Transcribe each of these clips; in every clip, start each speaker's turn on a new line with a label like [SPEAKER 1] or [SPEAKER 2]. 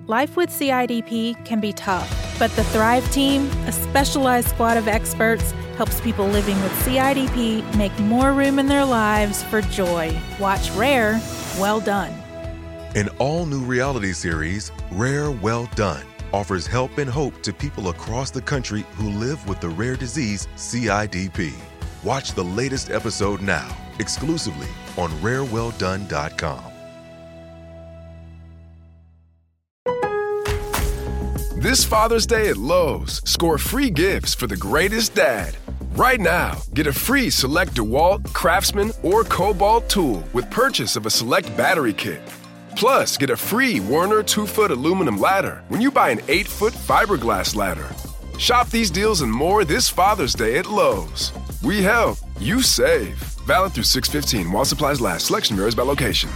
[SPEAKER 1] Life with CIDP can be tough, but the Thrive Team, a specialized squad of experts, helps people living with CIDP make more room in their lives for joy. Watch Rare, Well Done.
[SPEAKER 2] An all-new reality series, Rare, Well Done, offers help and hope to people across the country who live with the rare disease CIDP. Watch the latest episode now, exclusively on rarewelldone.com.
[SPEAKER 3] This Father's Day at Lowe's, score free gifts for the greatest dad. Right now, get a free select DeWalt, Craftsman, or Cobalt tool with purchase of a select battery kit. Plus, get a free Werner 2-foot aluminum ladder when you buy an 8-foot fiberglass ladder. Shop these deals and more this Father's Day at Lowe's. We help, you save. Valid through 6/15 while supplies last. Selection varies by location.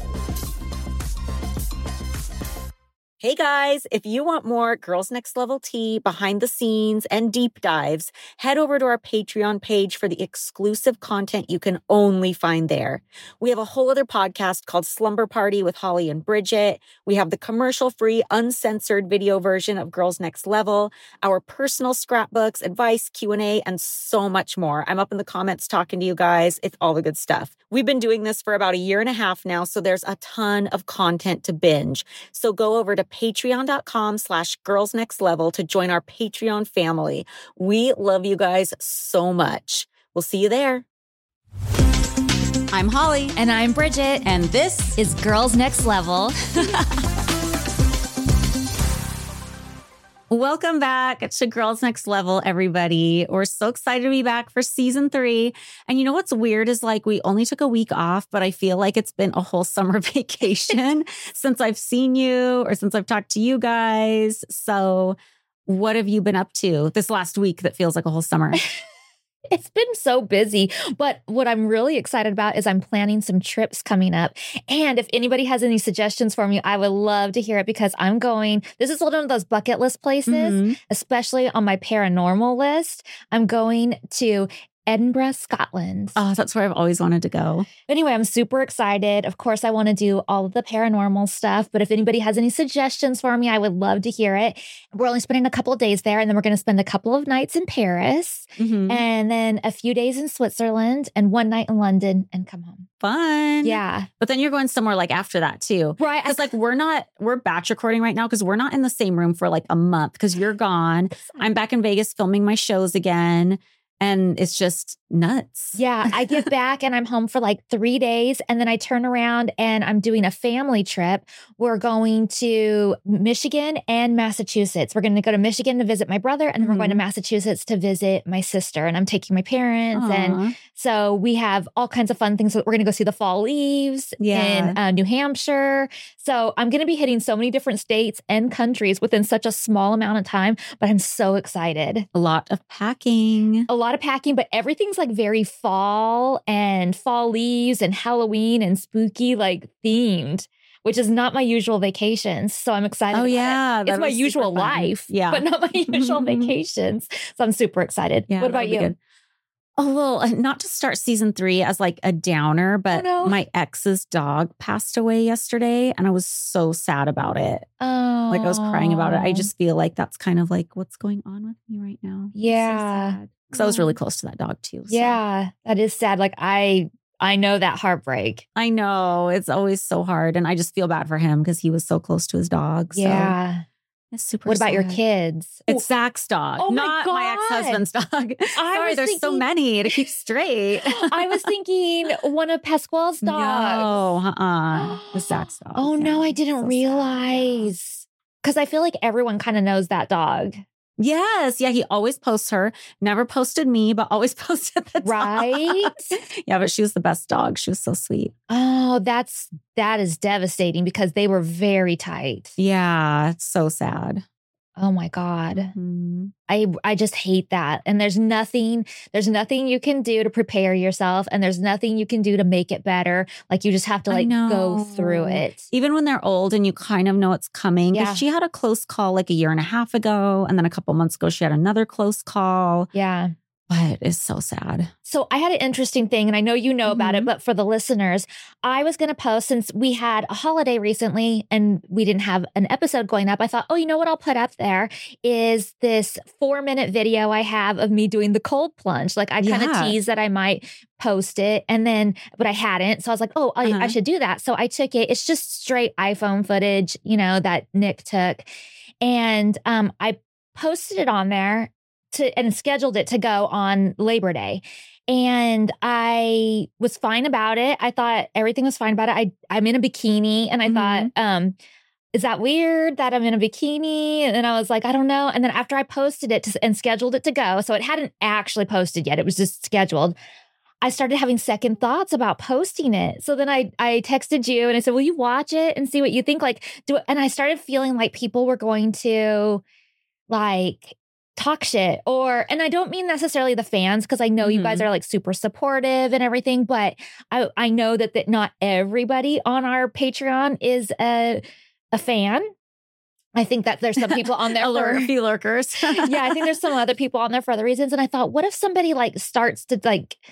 [SPEAKER 4] Hey guys, if you want more Girls Next Level tea, behind the scenes, and deep dives, head over to our Patreon page for the exclusive content you can only find there. We have a whole other podcast called Slumber Party with Holly and Bridget. We have the commercial-free, uncensored video version of Girls Next Level, our personal scrapbooks, advice, Q&A, and so much more. I'm up in the comments talking to you guys. It's all the good stuff. We've been doing this for about 1.5 years now, so there's a ton of content to binge. So go over to patreon.com/girlsnextlevel to join our Patreon family. We love you guys so much. We'll see you there.
[SPEAKER 5] I'm Holly.
[SPEAKER 6] And I'm Bridget.
[SPEAKER 5] And this
[SPEAKER 6] is Girls Next Level.
[SPEAKER 5] Welcome back to Girls Next Level, everybody. We're so excited to be back for season 3. And you know what's weird is like we only took a week off, but I feel like it's been a whole summer vacation since I've seen you or since I've talked to you guys. So what have you been up to this last week that feels like a whole summer?
[SPEAKER 6] It's been so busy, but what I'm really excited about is I'm planning some trips coming up. And if anybody has any suggestions for me, I would love to hear it because I'm going, this is one of those bucket list places, especially on my paranormal list. I'm going to Edinburgh, Scotland.
[SPEAKER 5] Oh, that's where I've always wanted to go.
[SPEAKER 6] Anyway, I'm super excited. Of course, I want to do all of the paranormal stuff, but if anybody has any suggestions for me, I would love to hear it. We're only spending a couple of days there, and then we're going to spend a couple of nights in Paris, and then a few days in Switzerland, and one night in London, and come home.
[SPEAKER 5] Fun.
[SPEAKER 6] Yeah.
[SPEAKER 5] But then you're going somewhere like after that too.
[SPEAKER 6] Right.
[SPEAKER 5] Because like we're batch recording right now because we're not in the same room for like a month because you're gone. I'm back in Vegas filming my shows again. And it's just nuts.
[SPEAKER 6] Yeah. I get back and I'm home for like 3 days. And then I turn around and I'm doing a family trip. We're going to Michigan and Massachusetts. We're going to go to Michigan to visit my brother. And then we're going to Massachusetts to visit my sister. And I'm taking my parents.
[SPEAKER 5] Aww.
[SPEAKER 6] And so we have all kinds of fun things. We're going to go see the fall leaves in New Hampshire. So I'm going to be hitting so many different states and countries within such a small amount of time. But I'm so excited.
[SPEAKER 5] A lot of packing.
[SPEAKER 6] But everything's like very fall and fall leaves and Halloween and spooky like themed, which is not my usual vacations. So I'm excited.
[SPEAKER 5] Oh, yeah.
[SPEAKER 6] It's my usual life, but not my usual vacations. So I'm super excited.
[SPEAKER 5] Yeah,
[SPEAKER 6] what about you?
[SPEAKER 5] Good. Oh, well, not to start season 3 as like a downer, but my ex's dog passed away yesterday and I was so sad about it.
[SPEAKER 6] Oh.
[SPEAKER 5] Like I was crying about it. I just feel like that's kind of like what's going on with me right now.
[SPEAKER 6] Yeah.
[SPEAKER 5] Because I was really close to that dog too. So.
[SPEAKER 6] Yeah, that is sad. Like I know that heartbreak.
[SPEAKER 5] I know. It's always so hard. And I just feel bad for him because he was so close to his dog.
[SPEAKER 6] Yeah.
[SPEAKER 5] So it's super
[SPEAKER 6] What about
[SPEAKER 5] sad.
[SPEAKER 6] your kids?
[SPEAKER 5] It's Zach's dog, not my ex-husband's dog. Sorry, there's so many to keep straight.
[SPEAKER 6] I was thinking one of Pasquale's dogs.
[SPEAKER 5] No, it's Zach's dog.
[SPEAKER 6] Oh, no, I didn't realize. Because I feel like everyone kind of knows that dog.
[SPEAKER 5] Yes. Yeah. He always posts her. Never posted me, but always posted the dog.
[SPEAKER 6] Right?
[SPEAKER 5] Yeah. But she was the best dog. She was so sweet.
[SPEAKER 6] Oh, that is devastating because they were very tight.
[SPEAKER 5] Yeah. It's so sad.
[SPEAKER 6] Oh my God. I just hate that. And there's nothing you can do to prepare yourself. And there's nothing you can do to make it better. Like you just have to go through it.
[SPEAKER 5] Even when they're old and you kind of know it's coming.
[SPEAKER 6] Yeah.
[SPEAKER 5] She had a close call like 1.5 years ago. And then a couple months ago, she had another close call.
[SPEAKER 6] Yeah.
[SPEAKER 5] But it's so sad.
[SPEAKER 6] So I had an interesting thing, and I know you know about it, but for the listeners, I was going to post, since we had a holiday recently and we didn't have an episode going up, I thought, oh, you know what I'll put up there is this 4-minute video I have of me doing the cold plunge. Like I kind of teased that I might post it, and then, but I hadn't. So I was like, oh, I should do that. So I took it. It's just straight iPhone footage, that Nick took. And I posted it on there and scheduled it to go on Labor Day. And I was fine about it. I thought everything was fine about it. I'm in a bikini, and I thought, is that weird that I'm in a bikini? And I was like, I don't know. And then after I posted it and scheduled it to go, so it hadn't actually posted yet, it was just scheduled, I started having second thoughts about posting it. So then I texted you and I said, will you watch it and see what you think? And I started feeling like people were going to talk shit, and I don't mean necessarily the fans, because I know you guys are super supportive and everything, but I know that not everybody on our Patreon is a fan. I think that there's some people on there
[SPEAKER 5] a few lurkers.
[SPEAKER 6] Yeah, I think there's some other people on there for other reasons. And I thought, what if somebody starts to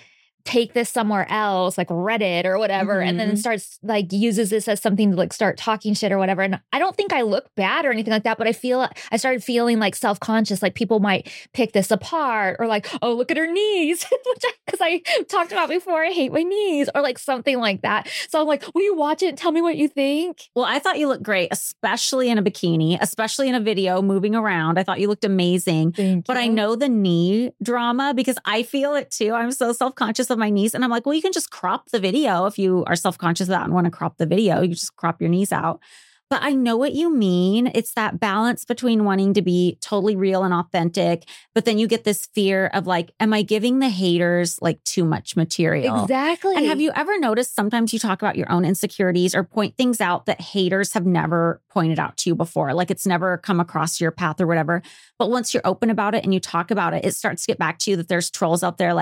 [SPEAKER 6] take this somewhere else, like Reddit or whatever, and then starts uses this as something to start talking shit or whatever. And I don't think I look bad or anything like that, but I started feeling self-conscious, people might pick this apart, or oh, look at her knees, because I talked about before, I hate my knees, or something like that. So I'm like, will you watch it and tell me what you think?
[SPEAKER 5] Well, I thought you looked great, especially in a bikini, especially in a video moving around. I thought you looked amazing. But I know the knee drama because I feel it too. I'm so self-conscious of my knees. And I'm like, well, you can just crop the video. If you are self-conscious of that and want to crop the video, you just crop your knees out. But I know what you mean. It's that balance between wanting to be totally real and authentic, but then you get this fear of am I giving the haters too much material?
[SPEAKER 6] Exactly.
[SPEAKER 5] And have you ever noticed sometimes you talk about your own insecurities or point things out that haters have never pointed out to you before? It's never come across your path or whatever. But once you're open about it and you talk about it, it starts to get back to you that there's trolls out there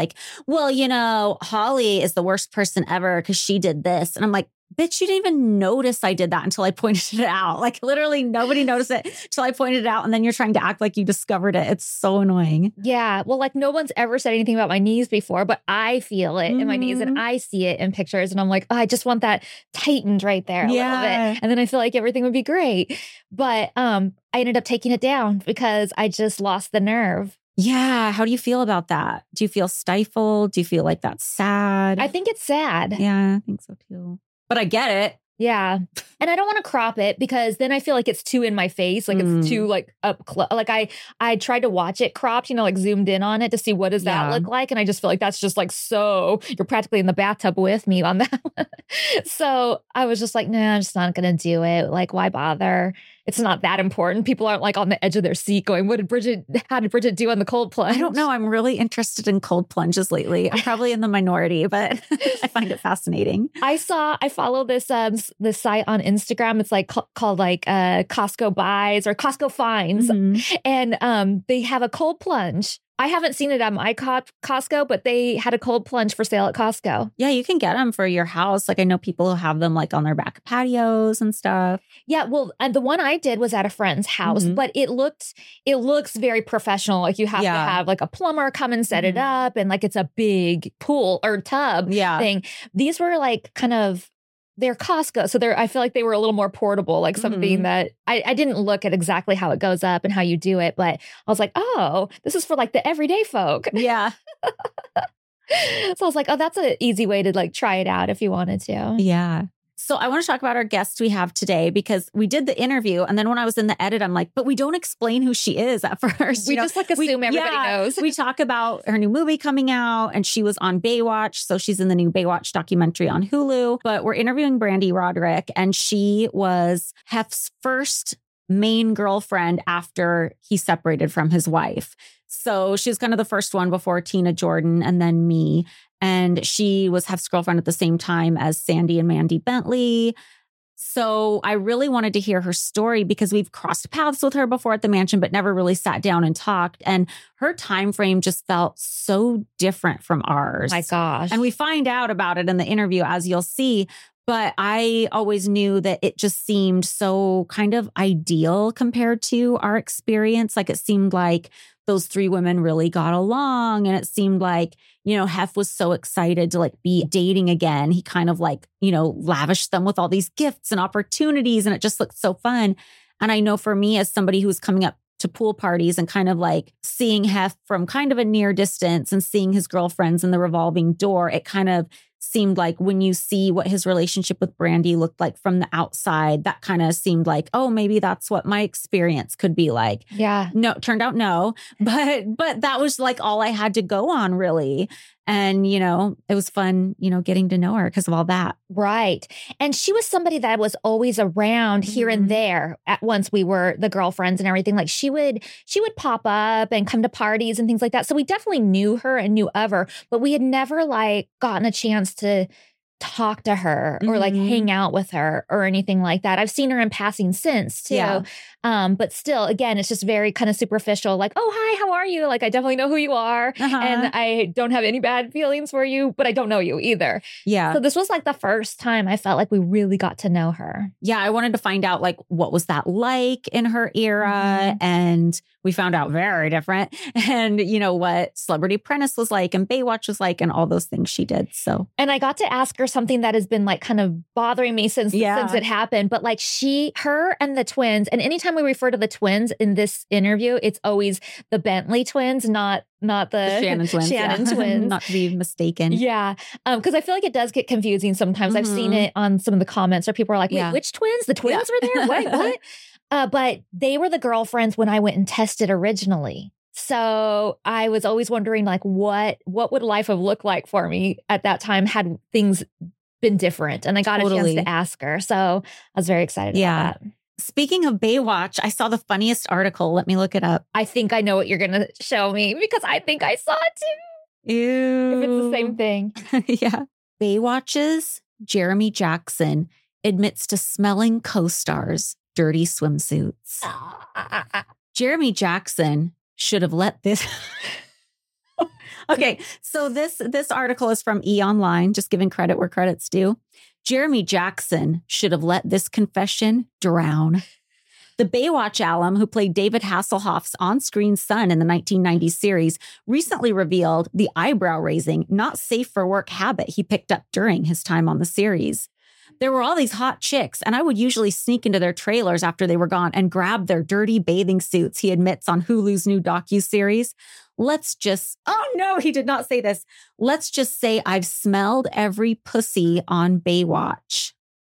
[SPEAKER 5] well, Holly is the worst person ever because she did this. And I'm like, bitch, you didn't even notice I did that until I pointed it out. Literally nobody noticed it until I pointed it out. And then you're trying to act like you discovered it. It's so annoying.
[SPEAKER 6] Yeah. Well, no one's ever said anything about my knees before, but I feel it in my knees and I see it in pictures. And I'm like, oh, I just want that tightened right there a little bit. And then I feel like everything would be great. But I ended up taking it down because I just lost the nerve.
[SPEAKER 5] Yeah. How do you feel about that? Do you feel stifled? Do you feel like that's sad?
[SPEAKER 6] I think it's sad.
[SPEAKER 5] Yeah, I think so too. But I get it.
[SPEAKER 6] Yeah. And I don't want to crop it because then I feel like it's too in my face. It's too up close. I tried to watch it cropped, zoomed in on it to see what does that look like. And I just feel like that's just so you're practically in the bathtub with me on that one. So I was just like, nah, I'm just not going to do it. Why bother? It's not that important. People aren't on the edge of their seat going, how did Bridget do on the cold plunge?
[SPEAKER 5] I don't know. I'm really interested in cold plunges lately. I'm probably in the minority, but I find it fascinating.
[SPEAKER 6] I follow this site on Instagram. It's called Costco buys or Costco finds. And they have a cold plunge. I haven't seen it at my Costco, but they had a cold plunge for sale at Costco.
[SPEAKER 5] Yeah, you can get them for your house. I know people who have them on their back patios and stuff.
[SPEAKER 6] Yeah, well, and the one I did was at a friend's house, but it looks very professional. You have to have a plumber come and set it up, and it's a big pool or tub thing. These were they're Costco. So I feel like they were a little more portable, something that I didn't look at exactly how it goes up and how you do it, but I was like, oh, this is for the everyday folk.
[SPEAKER 5] Yeah.
[SPEAKER 6] So I was like, oh, that's an easy way to try it out if you wanted to.
[SPEAKER 5] Yeah. So I want to talk about our guest we have today because we did the interview. And then when I was in the edit, I'm like, but we don't explain who she is at first.
[SPEAKER 6] We just assume everybody knows.
[SPEAKER 5] We talk about her new movie coming out and she was on Baywatch. So she's in the new Baywatch documentary on Hulu. But we're interviewing Brandy Roderick and she was Hef's first main girlfriend after he separated from his wife. So she was kind of the first one before Tina Jordan and then me. And she was Hef's girlfriend at the same time as Sandy and Mandy Bentley. So I really wanted to hear her story because we've crossed paths with her before at the mansion, but never really sat down and talked. And her time frame just felt so different from ours.
[SPEAKER 6] My gosh.
[SPEAKER 5] And we find out about it in the interview, as you'll see. But I always knew that it just seemed so kind of ideal compared to our experience. Like it seemed like those three women really got along. And it seemed like, Hef was so excited to like be dating again. He kind of like, lavished them with all these gifts and opportunities. And it just looked so fun. And I know for me as somebody who was coming up to pool parties and kind of like seeing Hef from kind of a near distance and seeing his girlfriends in the revolving door, it kind of seemed like when you see what his relationship with Brandy looked like from the outside, that kind of seemed like, oh, maybe that's what my experience could be like.
[SPEAKER 6] Yeah.
[SPEAKER 5] No, turned out no. But that was like all I had to go on really. And, it was fun, getting to know her because of all that.
[SPEAKER 6] Right. And she was somebody that was always around here and there at once we were the girlfriends and everything. Like she would pop up and come to parties and things like that. So we definitely knew her and knew of her, but we had never like gotten a chance to talk to her or like hang out with her or anything like that. I've seen her in passing since too. Yeah. But still, again, it's just very kind of superficial. Like, oh, hi, how are you? Like, I definitely know who you are. And I don't have any bad feelings for you, but I don't know you either.
[SPEAKER 5] Yeah.
[SPEAKER 6] So this was like the first time I felt like we really got to know her.
[SPEAKER 5] Yeah. I wanted to find out like, what was that like in her era? And we found out very different. And what Celebrity Apprentice was like and Baywatch was like and all those things she did. So,
[SPEAKER 6] and I got to ask her something that has been like kind of bothering me since it happened. But like her and the twins, and anytime we refer to the twins in this interview, it's always the Bentley twins, not the
[SPEAKER 5] Shannon twins.
[SPEAKER 6] Twins.
[SPEAKER 5] Not to be mistaken.
[SPEAKER 6] Yeah. Because I feel like it does get confusing sometimes. I've seen it on some of the comments where people are like, wait, which twins? The twins were there? Wait, what? But they were the girlfriends when I went and tested originally. So I was always wondering, like, what would life have looked like for me at that time had things been different? And I got a chance to ask her. So I was very excited about that.
[SPEAKER 5] Speaking of Baywatch, I saw the funniest article. Let me look it up.
[SPEAKER 6] I think I know what you're going to show me because I think I saw it too.
[SPEAKER 5] Ew.
[SPEAKER 6] If it's the same thing.
[SPEAKER 5] Yeah. Baywatch's Jeremy Jackson admits to smelling co-stars dirty swimsuits. Jeremy Jackson should have let this... Okay, so this article is from E! Online, just giving credit where credit's due. Jeremy Jackson should have let this confession drown. The Baywatch alum who played David Hasselhoff's on-screen son in the 1990s series recently revealed the eyebrow-raising, not safe for work habit he picked up during his time on the series. There were all these hot chicks, and I would usually sneak into their trailers after they were gone and grab their dirty bathing suits, he admits on Hulu's new docuseries. Oh no, he did not say this. Let's just say I've smelled every pussy on Baywatch.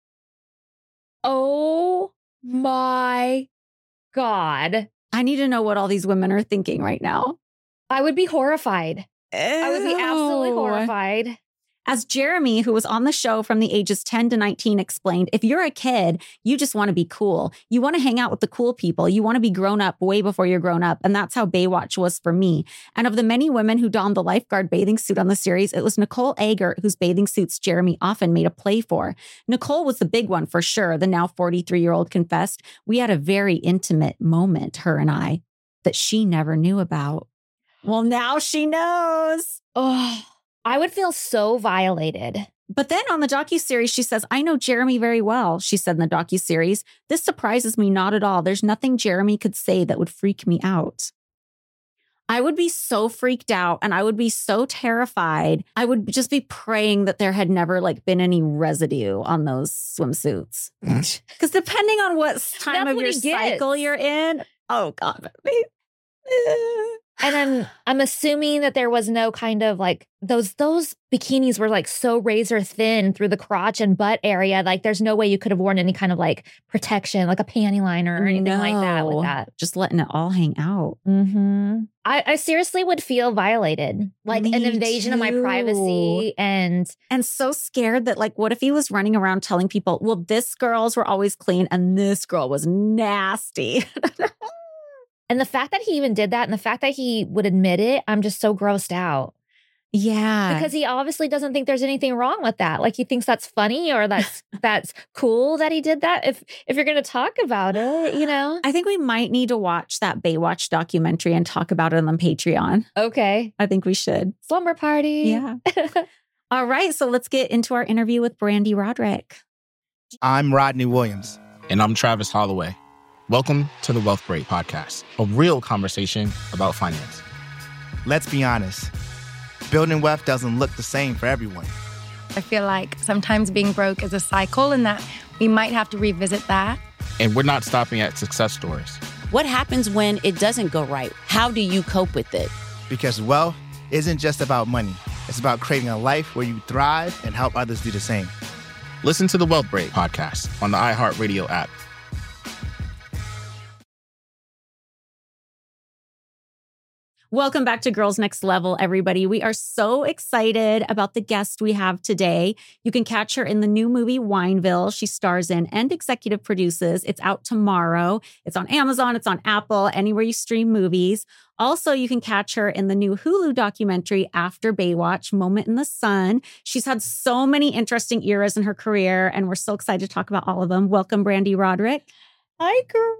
[SPEAKER 6] Oh my God.
[SPEAKER 5] I need to know what all these women are thinking right now.
[SPEAKER 6] I would be horrified.
[SPEAKER 5] Ew.
[SPEAKER 6] I would be absolutely horrified.
[SPEAKER 5] As Jeremy, who was on the show from the ages 10 to 19, explained, if you're a kid, you just want to be cool. You want to hang out with the cool people. You want to be grown up way before you're grown up. And that's how Baywatch was for me. And of the many women who donned the lifeguard bathing suit on the series, it was Nicole Eggert, whose bathing suits Jeremy often made a play for. Nicole was the big one for sure, the now 43-year-old confessed. We had a very intimate moment, her and I, that she never knew about. Well, now she knows.
[SPEAKER 6] Oh, I would feel so violated.
[SPEAKER 5] But then on the docuseries, she says, I know Jeremy very well, she said in the docuseries. This surprises me not at all. There's nothing Jeremy could say that would freak me out. I would be so freaked out and I would be so terrified. I would just be praying that there had never been any residue on those swimsuits. Because depending on what time of your cycle you're in, oh God.
[SPEAKER 6] And then I'm assuming that there was no kind of those bikinis were so razor thin through the crotch and butt area. There's no way you could have worn any kind of protection, like a panty liner or anything like that with that.
[SPEAKER 5] Just letting it all hang out.
[SPEAKER 6] Mm-hmm. I seriously would feel violated, an invasion of my privacy and
[SPEAKER 5] so scared that what if he was running around telling people, well, this girls were always clean and this girl was nasty.
[SPEAKER 6] And the fact that he even did that and the fact that he would admit it, I'm just so grossed out.
[SPEAKER 5] Yeah.
[SPEAKER 6] Because he obviously doesn't think there's anything wrong with that. He thinks that's funny or that's cool that he did that. If you're going to talk about it,
[SPEAKER 5] I think we might need to watch that Baywatch documentary and talk about it on Patreon.
[SPEAKER 6] Okay.
[SPEAKER 5] I think we should.
[SPEAKER 6] Slumber party.
[SPEAKER 5] Yeah. All right, so let's get into our interview with Brandy Roderick.
[SPEAKER 7] I'm Rodney Williams.
[SPEAKER 8] And I'm Travis Holloway. Welcome to the Wealth Break Podcast, a real conversation about finance.
[SPEAKER 7] Let's be honest. Building wealth doesn't look the same for everyone.
[SPEAKER 9] I feel like sometimes being broke is a cycle and that we might have to revisit that.
[SPEAKER 8] And we're not stopping at success stories.
[SPEAKER 10] What happens when it doesn't go right? How do you cope with it?
[SPEAKER 7] Because wealth isn't just about money. It's about creating a life where you thrive and help others do the same.
[SPEAKER 8] Listen to the Wealth Break Podcast on the iHeartRadio app.
[SPEAKER 5] Welcome back to Girls Next Level, everybody. We are so excited about the guest we have today. You can catch her in the new movie Wineville. She stars in and executive produces. It's out tomorrow. It's on Amazon. It's on Apple, anywhere you stream movies. Also, you can catch her in the new Hulu documentary After Baywatch, Moment in the Sun. She's had so many interesting eras in her career, and we're so excited to talk about all of them. Welcome, Brandy Roderick.
[SPEAKER 11] Hi, girl.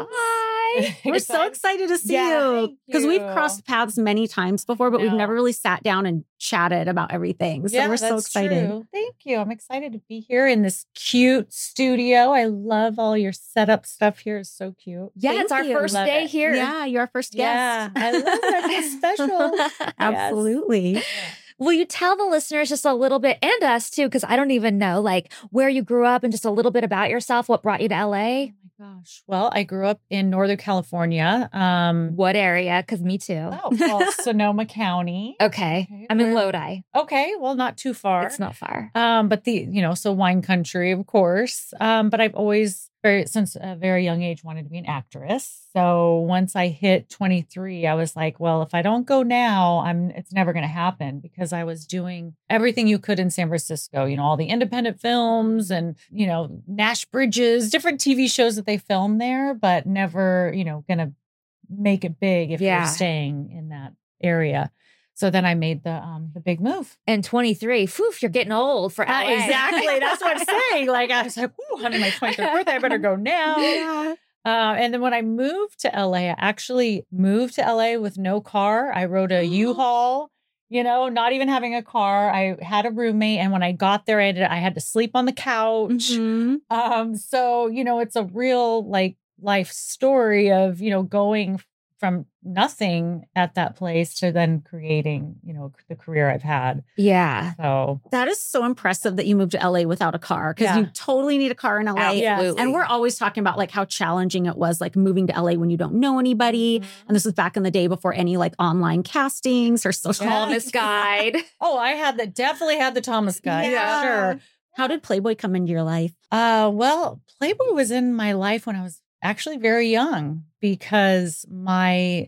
[SPEAKER 6] Hi.
[SPEAKER 5] We're so excited to see you because we've crossed paths many times before, but we've never really sat down and chatted about everything. So we're so excited.
[SPEAKER 11] True. Thank you. I'm excited to be here in this cute studio. I love all your setup stuff here. It's so cute.
[SPEAKER 6] Yeah, it's our first day here.
[SPEAKER 5] Yeah, you're our first guest.
[SPEAKER 11] Yeah, I love that. It's special.
[SPEAKER 5] Absolutely.
[SPEAKER 11] Yes.
[SPEAKER 6] Will you tell the listeners just a little bit, and us too, because I don't even know, like where you grew up and just a little bit about yourself, what brought you to LA?
[SPEAKER 11] Gosh. Well, I grew up in Northern California.
[SPEAKER 6] What area? Because me too.
[SPEAKER 11] Oh, well, Sonoma County.
[SPEAKER 6] Okay. I'm in Lodi.
[SPEAKER 11] Okay. Well, not too far.
[SPEAKER 6] It's not far.
[SPEAKER 11] But so wine country, of course. But I've always, since a very young age, wanted to be an actress. So once I hit 23, I was like, well, if I don't go now, it's never going to happen, because I was doing everything you could in San Francisco, all the independent films and, Nash Bridges, different TV shows that they film there, but never, going to make it big if you're staying in that area. So then I made the big move.
[SPEAKER 6] And 23, you're getting old for LA.
[SPEAKER 11] Exactly. That's what I'm saying. Like, I was like, honey, my 23rd birthday, I better go now.
[SPEAKER 5] Yeah.
[SPEAKER 11] And then when I moved to LA, I actually moved to LA with no car. I rode a U-Haul, not even having a car. I had a roommate. And when I got there, I had to sleep on the couch.
[SPEAKER 5] Mm-hmm.
[SPEAKER 11] So, it's a real life story of, going from nothing at that place to then creating, the career I've had.
[SPEAKER 6] Yeah.
[SPEAKER 11] So
[SPEAKER 5] that is so impressive that you moved to LA without a car, because you totally need a car in LA.
[SPEAKER 6] Absolutely.
[SPEAKER 5] And we're always talking about how challenging it was, moving to LA when you don't know anybody. Mm-hmm. And this was back in the day before any online castings or social
[SPEAKER 6] Thomas Guide.
[SPEAKER 11] Oh, definitely had the Thomas Guide.
[SPEAKER 5] Yeah.
[SPEAKER 11] Sure.
[SPEAKER 5] How did Playboy come into your life?
[SPEAKER 11] Well, Playboy was in my life when I was actually very young, because my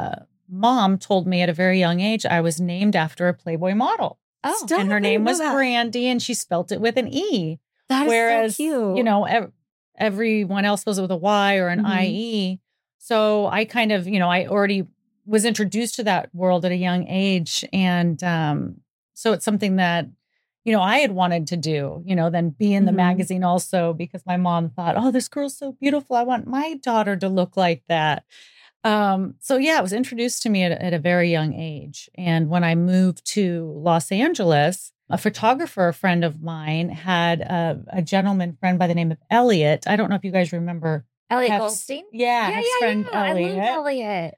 [SPEAKER 11] mom told me at a very young age I was named after a Playboy model.
[SPEAKER 6] Oh,
[SPEAKER 11] and her name was Brandy, and she spelt it with an E.
[SPEAKER 5] That
[SPEAKER 11] Whereas,
[SPEAKER 5] is so cute.
[SPEAKER 11] Everyone else spells it with a Y or an IE. So I kind of, I already was introduced to that world at a young age. And so it's something that, I had wanted to do, then be in the magazine also, because my mom thought, oh, this girl's so beautiful. I want my daughter to look like that. So yeah, it was introduced to me at a very young age. And when I moved to Los Angeles, a photographer, a friend of mine, had a gentleman friend by the name of Elliot. I don't know if you guys remember.
[SPEAKER 6] Elliot Goldstein?
[SPEAKER 11] Yeah, his friend Elliot.
[SPEAKER 6] I love Elliot.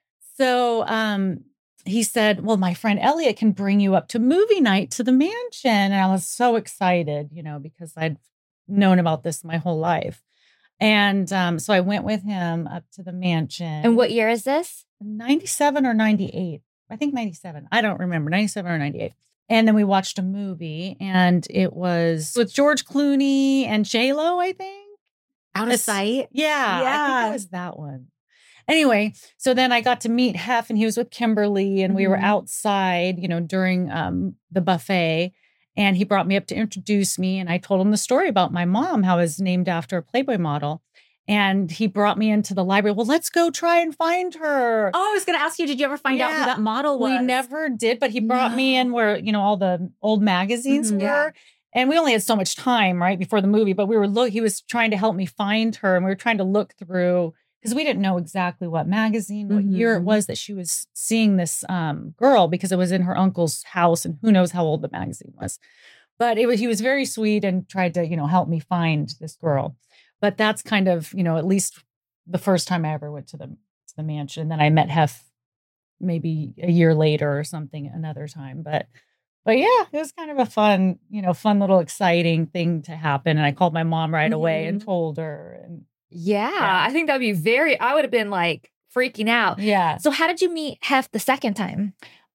[SPEAKER 11] So he said, well, my friend Elliot can bring you up to movie night to the mansion. And I was so excited, because I'd known about this my whole life. And so I went with him up to the mansion.
[SPEAKER 6] And what year is this?
[SPEAKER 11] 97 or 98. I think 97. I don't remember, 97 or 98. And then we watched a movie, and it was with George Clooney and J-Lo, I think.
[SPEAKER 5] Out of Sight?
[SPEAKER 11] Yeah. I think it was that one. Anyway, so then I got to meet Hef, and he was with Kimberly, and we were outside, during the buffet, and he brought me up to introduce me, and I told him the story about my mom, how I was named after a Playboy model. And he brought me into the library. Well, let's go try and find her.
[SPEAKER 5] Oh, I was going to ask you, did you ever find out who that model was?
[SPEAKER 11] We never did, but he brought me in where, all the old magazines were. Yeah. And we only had so much time, right, before the movie, but he was trying to help me find her, and we were trying to look through because we didn't know exactly what magazine, what year it was that she was seeing this girl, because it was in her uncle's house, and who knows how old the magazine was. But he was very sweet and tried to, help me find this girl. But that's kind of, at least the first time I ever went to the mansion. And then I met Hef maybe a year later or something another time. But yeah, it was kind of a fun little exciting thing to happen. And I called my mom right away and told her. And
[SPEAKER 6] I think that'd be I would have been like freaking out.
[SPEAKER 11] Yeah.
[SPEAKER 6] So how did you meet Hef the second time?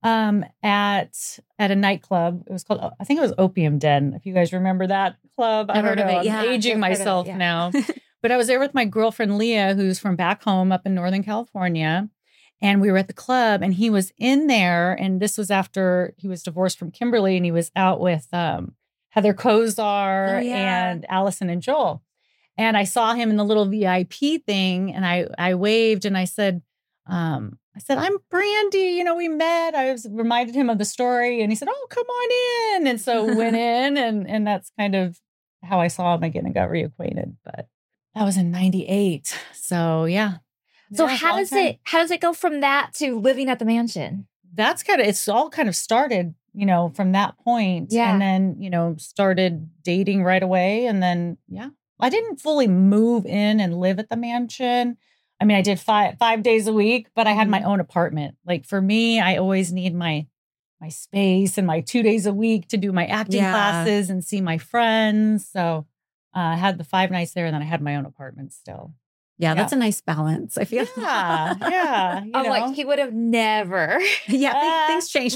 [SPEAKER 11] At a nightclub. It was called, I think it was Opium Den. If you guys remember that club. I don't know. I'm aging myself now. But I was there with my girlfriend, Leah, who's from back home up in Northern California. And we were at the club, and he was in there. And this was after he was divorced from Kimberly, and he was out with Heather Kozar and Allison and Joel. And I saw him in the little VIP thing, and I waved, and I said, I'm Brandy. We met. I reminded him of the story, and he said, "Oh, come on in." And so went in, and that's kind of how I saw him again and got reacquainted. But that was in 98. So yeah.
[SPEAKER 6] So how does it go from that to living at the mansion?
[SPEAKER 11] It's all kind of started, from that point.
[SPEAKER 6] Yeah.
[SPEAKER 11] And then, started dating right away. And then, I didn't fully move in and live at the mansion. I mean, I did five days a week, but I had my own apartment. Like for me, I always need my space and my 2 days a week to do my acting classes and see my friends. So I had the 5 nights there, and then I had my own apartment still.
[SPEAKER 5] Yeah, that's a nice balance, I feel.
[SPEAKER 11] Yeah.
[SPEAKER 6] I'm like, he would have never.
[SPEAKER 5] Things changed.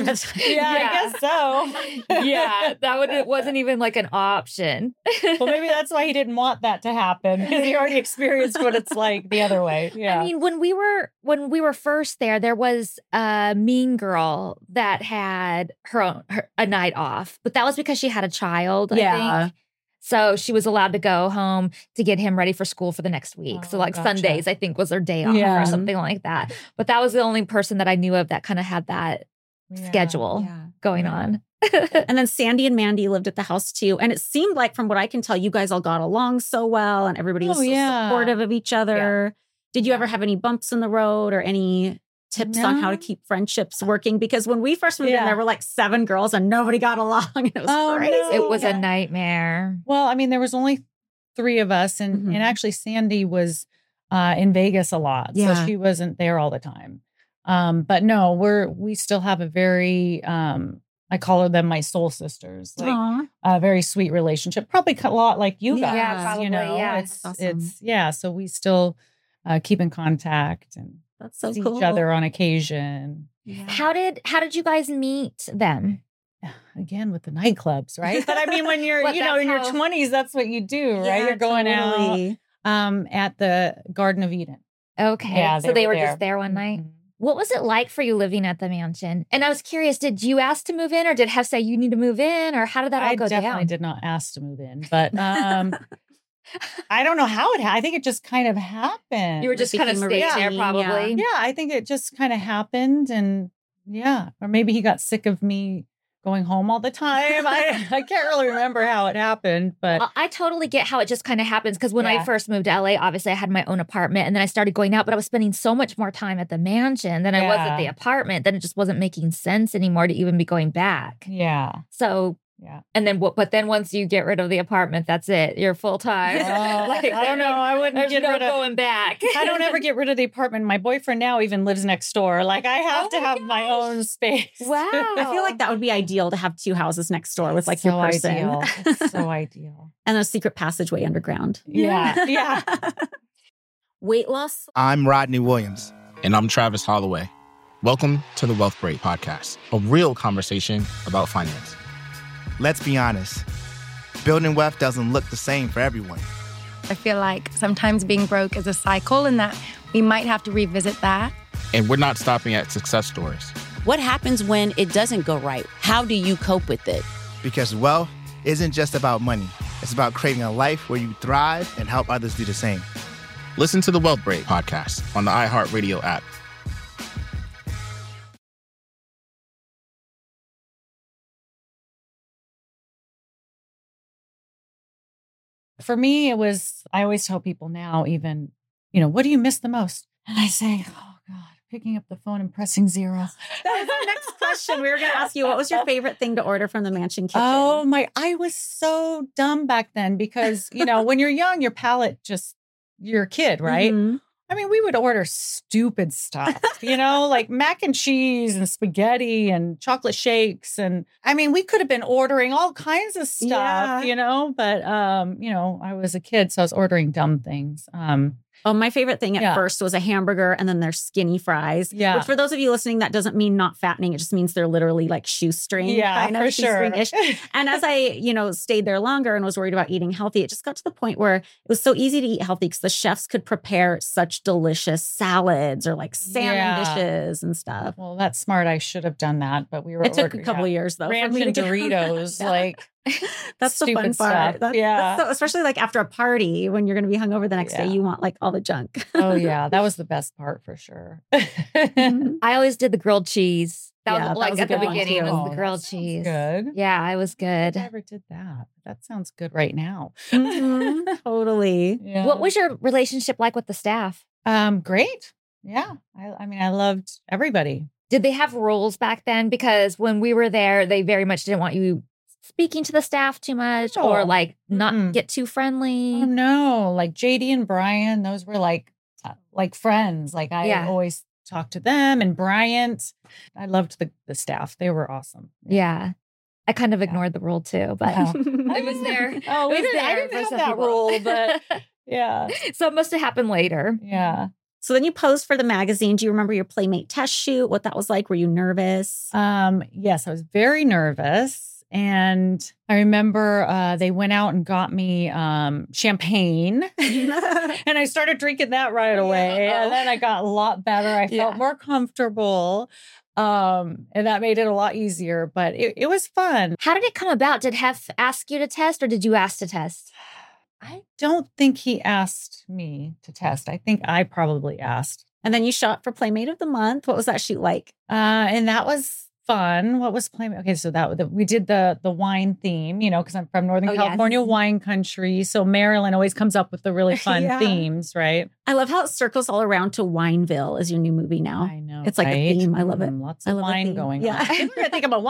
[SPEAKER 11] I guess so.
[SPEAKER 6] It wasn't even like an option.
[SPEAKER 11] Well, maybe that's why he didn't want that to happen, because he already experienced what it's like the other way. Yeah.
[SPEAKER 6] I mean, when we were first there was a mean girl that had a night off, but that was because she had a child, I think. So she was allowed to go home to get him ready for school for the next week. So like Sundays, I think, was her day off or something like that. But that was the only person that I knew of that kind of had that schedule going on.
[SPEAKER 5] And then Sandy and Mandy lived at the house too. And it seemed like, from what I can tell, you guys all got along so well, and everybody was so supportive of each other. Did you ever have any bumps in the road or any tips on how to keep friendships working? Because when we first moved in, there were like 7 girls and nobody got along. It was crazy.
[SPEAKER 6] No. It was a nightmare.
[SPEAKER 11] Well, I mean, there was only 3 of us, and actually Sandy was in Vegas a lot, so she wasn't there all the time. But no, we still have a very I call them my soul sisters, like a very sweet relationship. Probably a lot like you guys.
[SPEAKER 6] Yeah, probably.
[SPEAKER 11] It's awesome. So we still keep in contact and
[SPEAKER 5] that's so
[SPEAKER 11] see
[SPEAKER 5] cool.
[SPEAKER 11] each other on occasion.
[SPEAKER 5] Yeah.
[SPEAKER 6] How did you guys meet them?
[SPEAKER 11] Again, with the nightclubs, right? But I mean, when you're, in your 20s, that's what you do, right? You're going out at the Garden of Eden.
[SPEAKER 6] Okay. Yeah, so they were just there one night. What was it like for you living at the mansion? And I was curious, did you ask to move in, or did Hef say you need to move in, or how did that all go down?
[SPEAKER 11] I definitely did not ask to move in, but I don't know how I think it just kind of happened.
[SPEAKER 6] You were just kind of staying there probably.
[SPEAKER 11] Yeah, I think it just kind of happened, and or maybe he got sick of me going home all the time. I can't really remember how it happened, but
[SPEAKER 6] I totally get how it just kind of happens, because when I first moved to LA, obviously I had my own apartment, and then I started going out, but I was spending so much more time at the mansion than I was at the apartment. Then it just wasn't making sense anymore to even be going back.
[SPEAKER 11] Yeah.
[SPEAKER 6] So and then but then once you get rid of the apartment, that's it. You're full time.
[SPEAKER 11] I don't know. I wouldn't get rid of
[SPEAKER 6] going back.
[SPEAKER 11] I don't ever get rid of the apartment. My boyfriend now even lives next door. Like I have to have my own space.
[SPEAKER 6] Wow.
[SPEAKER 5] I feel like that would be ideal to have 2 houses next door with like
[SPEAKER 11] so
[SPEAKER 5] your person.
[SPEAKER 11] Ideal. It's so ideal.
[SPEAKER 5] And a secret passageway underground.
[SPEAKER 11] Yeah.
[SPEAKER 5] Weight loss.
[SPEAKER 7] I'm Rodney Williams.
[SPEAKER 8] And I'm Travis Holloway. Welcome to the Wealth Break Podcast, a real conversation about finance.
[SPEAKER 7] Let's be honest. Building wealth doesn't look the same for everyone.
[SPEAKER 9] I feel like sometimes being broke is a cycle, and that we might have to revisit that.
[SPEAKER 8] And we're not stopping at success stories.
[SPEAKER 10] What happens when it doesn't go right? How do you cope with it?
[SPEAKER 7] Because wealth isn't just about money. It's about creating a life where you thrive and help others do the same.
[SPEAKER 8] Listen to the Wealth Break Podcast on the iHeartRadio app.
[SPEAKER 11] For me, it was, I always tell people now, even what do you miss the most? And I say, oh God, picking up the phone and pressing 0.
[SPEAKER 5] That was our next question. We were going to ask you, what was your favorite thing to order from the Mansion Kitchen?
[SPEAKER 11] Oh I was so dumb back then because, when you're young, your palate you're a kid, right?
[SPEAKER 5] Mm-hmm.
[SPEAKER 11] I mean, we would order stupid stuff, like mac and cheese and spaghetti and chocolate shakes. And I mean, we could have been ordering all kinds of stuff, but, I was a kid, so I was ordering dumb things.
[SPEAKER 5] My favorite thing at first was a hamburger and then their skinny fries. Yeah. Which for those of you listening, that doesn't mean not fattening. It just means they're literally like shoestring.
[SPEAKER 11] Yeah, for sure.
[SPEAKER 5] And as I, stayed there longer and was worried about eating healthy, it just got to the point where it was so easy to eat healthy because the chefs could prepare such delicious salads or like salmon dishes and stuff.
[SPEAKER 11] Well, that's smart. I should have done that, but we were.
[SPEAKER 5] It took a couple of years though.
[SPEAKER 11] Ranch and Doritos, like.
[SPEAKER 5] That's the fun part. That's so, especially like after a party when you're going to be hungover the next day, you want like all the junk.
[SPEAKER 11] Oh yeah, that was the best part for sure.
[SPEAKER 6] I always did the grilled cheese. That was
[SPEAKER 5] like
[SPEAKER 6] at the beginning was the grilled cheese.
[SPEAKER 11] Good.
[SPEAKER 6] Yeah, it was good.
[SPEAKER 11] I never did that. That sounds good right now.
[SPEAKER 5] Mm-hmm. Totally.
[SPEAKER 6] Yeah. What was your relationship like with the staff?
[SPEAKER 11] Great. Yeah. I mean, I loved everybody.
[SPEAKER 6] Did they have rules back then? Because when we were there, they very much didn't want you speaking to the staff too much or like not get too friendly.
[SPEAKER 11] Oh, no. Like JD and Brian, those were like friends. Like I always talked to them and Bryant. I loved the staff. They were awesome.
[SPEAKER 6] Yeah. I kind of ignored the rule too, but I was there.
[SPEAKER 11] Oh, I didn't have that rule, but yeah.
[SPEAKER 6] So it must have happened later.
[SPEAKER 11] Yeah.
[SPEAKER 5] So then you posed for the magazine. Do you remember your Playmate test shoot? What that was like? Were you nervous?
[SPEAKER 11] Yes, I was very nervous. And I remember they went out and got me champagne and I started drinking that right away. And then I got a lot better. I felt more comfortable. And that made it a lot easier, but it was fun.
[SPEAKER 6] How did it come about? Did Hef ask you to test or did you ask to test?
[SPEAKER 11] I don't think he asked me to test. I think I probably asked.
[SPEAKER 5] And then you shot for Playmate of the Month. What was that shoot like?
[SPEAKER 11] And that was fun. What was Playmate? Okay, so we did the wine theme, because I'm from Northern California, wine country. So Maryland always comes up with the really fun themes, right?
[SPEAKER 5] I love how it circles all around to Wineville as your new movie now.
[SPEAKER 11] I know.
[SPEAKER 5] It's like a theme. I love it.
[SPEAKER 11] Lots of wine going on. We're going to think I'm a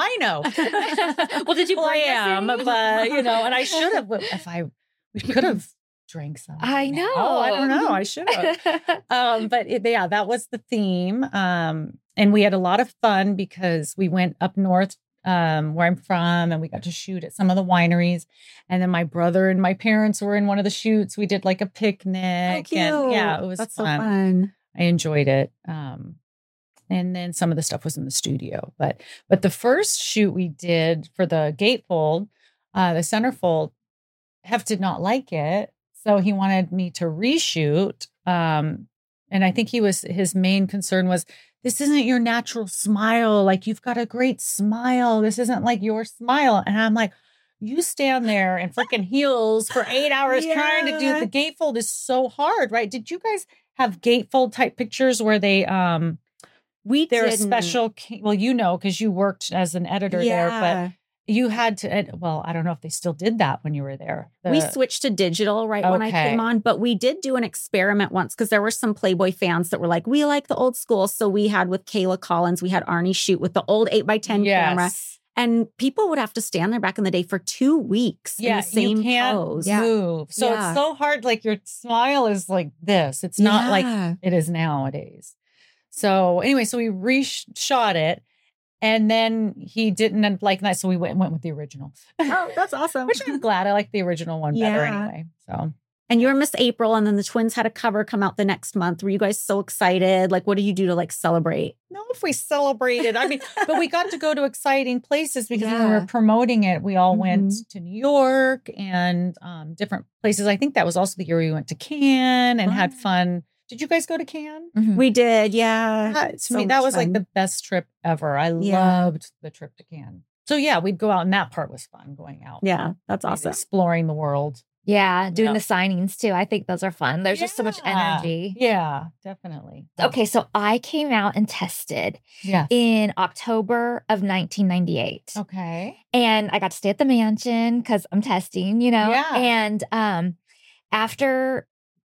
[SPEAKER 11] wino.
[SPEAKER 6] Well, did you bring
[SPEAKER 11] I am, but, and I should have, we could have drank some.
[SPEAKER 6] I know.
[SPEAKER 11] I don't know. I should have. But that was the theme. And we had a lot of fun because we went up north where I'm from and we got to shoot at some of the wineries. And then my brother and my parents were in one of the shoots. We did like a picnic.
[SPEAKER 5] Oh, cute.
[SPEAKER 11] And it was
[SPEAKER 5] That's
[SPEAKER 11] fun.
[SPEAKER 5] So fun.
[SPEAKER 11] I enjoyed it. And then some of the stuff was in the studio. But the first shoot we did for the gatefold, the centerfold, Hef did not like it. So he wanted me to reshoot. And I think his main concern was, this isn't your natural smile. Like, you've got a great smile. This isn't like your smile. And I'm like, you stand there in freaking heels for 8 hours trying to do the gatefold is so hard, right? Did you guys have gatefold type pictures where they, they're a special, well, because you worked as an editor there, but you had to, I don't know if they still did that when you were there.
[SPEAKER 5] We switched to digital when I came on, but we did do an experiment once because there were some Playboy fans that were like, we like the old school. So we had with Kayla Collins, we had Arnie shoot with the old 8x10 camera. And people would have to stand there back in the day for 2 weeks in the same pose.
[SPEAKER 11] Move. So it's so hard. Like your smile is like this. It's not like it is nowadays. So anyway, so we reshot it. And then he didn't like that. So we went with the original.
[SPEAKER 5] Oh, that's awesome.
[SPEAKER 11] Which I'm glad. I like the original one better anyway. So.
[SPEAKER 5] And you were Miss April, and then the twins had a cover come out the next month. Were you guys so excited? Like, what do you do to like celebrate?
[SPEAKER 11] No, if we celebrated, I mean, but we got to go to exciting places because when we were promoting it, we all went to New York and different places. I think that was also the year we went to Cannes and had fun. Did you guys go to Cannes?
[SPEAKER 5] Mm-hmm. We did, yeah.
[SPEAKER 11] To me, that was like the best trip ever. I loved the trip to Cannes. So yeah, we'd go out, and that part was fun, going out.
[SPEAKER 5] Yeah, that's awesome.
[SPEAKER 11] Exploring the world.
[SPEAKER 6] Yeah, doing the signings too. I think those are fun. There's just so much energy.
[SPEAKER 11] Yeah, definitely.
[SPEAKER 6] Okay, so I came out and tested in October of 1998.
[SPEAKER 11] Okay.
[SPEAKER 6] And I got to stay at the mansion because I'm testing,
[SPEAKER 11] Yeah.
[SPEAKER 6] And after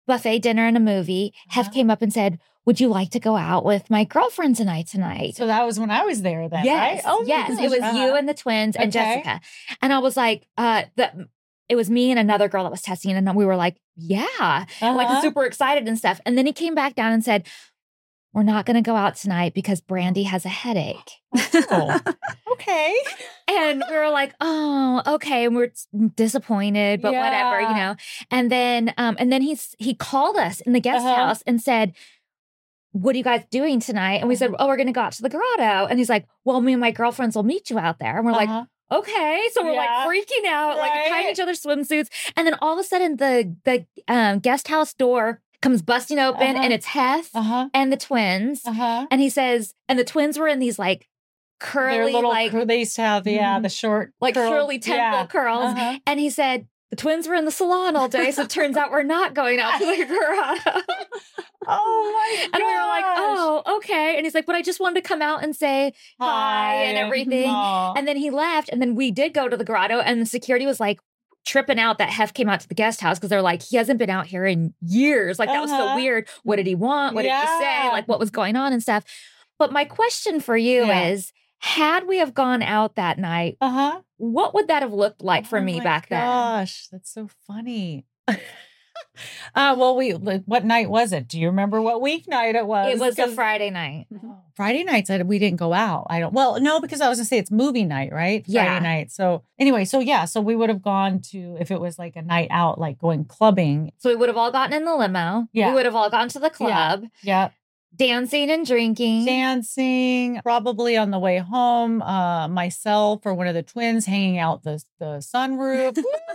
[SPEAKER 6] buffet dinner and a movie. Hef came up and said, would you like to go out with my girlfriends and I tonight?
[SPEAKER 11] So that was when I was there then,
[SPEAKER 6] yes,
[SPEAKER 11] right? Oh,
[SPEAKER 6] yes. It was you and the twins and Jessica. And I was like, it was me and another girl that was testing. And we were like, yeah, like super excited and stuff. And then he came back down and said, we're not going to go out tonight because Brandy has a headache.
[SPEAKER 11] Oh, okay.
[SPEAKER 6] And we were like, oh, okay. And we're disappointed, but whatever, you know. And then he called us in the guest house and said, what are you guys doing tonight? And we said, oh, we're going to go out to the grotto. And he's like, well, me and my girlfriends will meet you out there. And we're like, okay. So we're like freaking out, like tying each other's swimsuits. And then all of a sudden the guest house door comes busting open and it's Hef and the twins. And he says, and the twins were in these like curly,
[SPEAKER 11] little,
[SPEAKER 6] like
[SPEAKER 11] they used to have the short,
[SPEAKER 6] like curly temple curls. And he said, the twins were in the salon all day. So it turns out we're not going out to the grotto.
[SPEAKER 11] Oh my God.
[SPEAKER 6] And we were like, oh, okay. And he's like, but I just wanted to come out and say hi and everything. And then he left. And then we did go to the grotto and the security was like, tripping out that Hef came out to the guest house because they're like, he hasn't been out here in years. Like, that was so weird. What did he want? What did he say? Like, what was going on and stuff? But my question for you is, had we have gone out that night, what would that have looked like for me back then?
[SPEAKER 11] Gosh, that's so funny. Well, what night was it? Do you remember what weeknight it was?
[SPEAKER 6] It was a Friday night.
[SPEAKER 11] Friday nights, we didn't go out. No, because I was gonna say it's movie night, right? Friday night. So anyway, so we would have gone to, if it was like a night out, like going clubbing.
[SPEAKER 6] So we would have all gotten in the limo. Yeah. We would have all gone to the club.
[SPEAKER 11] Yeah.
[SPEAKER 6] Dancing and drinking.
[SPEAKER 11] Probably on the way home, myself or one of the twins hanging out the sunroof.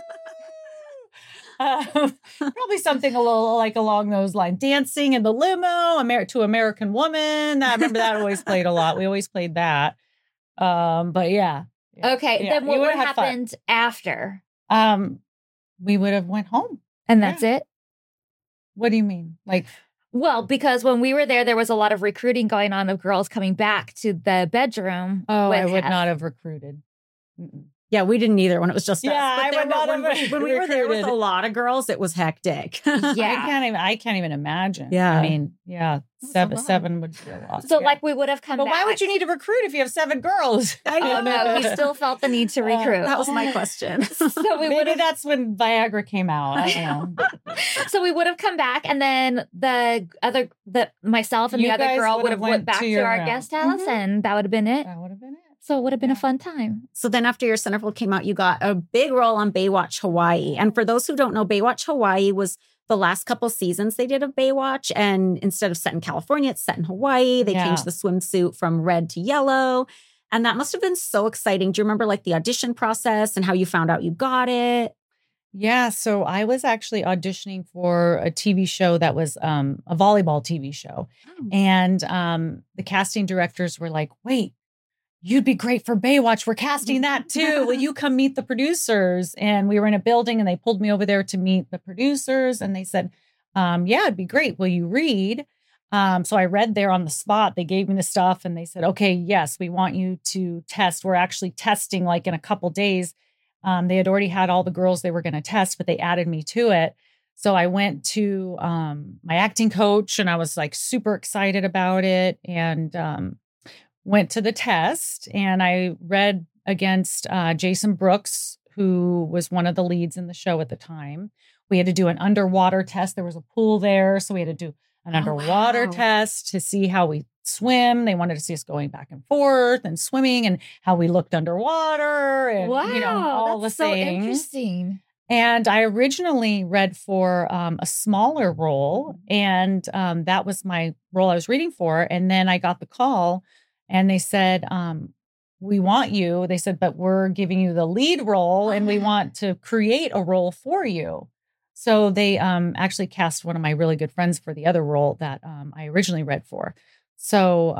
[SPEAKER 11] Probably something a little like along those lines. Dancing in the limo, to American Woman. I remember that always played a lot. We always played that. But yeah.
[SPEAKER 6] Okay. Then what would have happened after?
[SPEAKER 11] We would have went home.
[SPEAKER 6] And that's it?
[SPEAKER 11] What do you mean? Like,
[SPEAKER 6] well, because when we were there was a lot of recruiting going on of girls coming back to the bedroom.
[SPEAKER 11] Oh, I would not have recruited.
[SPEAKER 12] Mm-mm. Yeah, we didn't either when it was just us.
[SPEAKER 11] Yeah,
[SPEAKER 12] But when we were there with a lot of girls, it was hectic.
[SPEAKER 11] I can't even imagine.
[SPEAKER 12] Yeah.
[SPEAKER 11] I mean, seven would be a lot.
[SPEAKER 6] So like we would have come back.
[SPEAKER 11] But why would you need to recruit if you have 7 girls?
[SPEAKER 6] I don't know. We still felt the need to recruit.
[SPEAKER 12] That was my question.
[SPEAKER 6] So
[SPEAKER 11] maybe that's when Viagra came out. I don't know.
[SPEAKER 6] So we would have come back, and then myself and the other girl would have went back to our guest house, and that would have been it.
[SPEAKER 11] That would have been it.
[SPEAKER 6] So it would have been a fun time.
[SPEAKER 12] So then after your centerfold came out, you got a big role on Baywatch Hawaii. And for those who don't know, Baywatch Hawaii was the last couple seasons they did of Baywatch. And instead of set in California, it's set in Hawaii. They changed the swimsuit from red to yellow. And that must have been so exciting. Do you remember like the audition process and how you found out you got it?
[SPEAKER 11] Yeah. So I was actually auditioning for a TV show that was a volleyball TV show. Oh. And the casting directors were like, wait, you'd be great for Baywatch. We're casting that too. Will you come meet the producers? And we were in a building and they pulled me over there to meet the producers. And they said, yeah, it'd be great. Will you read? So I read there on the spot. They gave me the stuff and they said, okay, yes, we want you to test. We're actually testing like in a couple days. They had already had all the girls they were going to test, but they added me to it. So I went to my acting coach and I was like super excited about it. And went to the test and I read against Jason Brooks, who was one of the leads in the show at the time. We had to do an underwater test. There was a pool there. So we had to do an underwater test to see how we swim. They wanted to see us going back and forth and swimming and how we looked underwater and, all the things.
[SPEAKER 6] So interesting.
[SPEAKER 11] And I originally read for a smaller role and that was my role I was reading for. And then I got the call and they said, we want you. They said, but we're giving you the lead role and we want to create a role for you. So they actually cast one of my really good friends for the other role that I originally read for. So,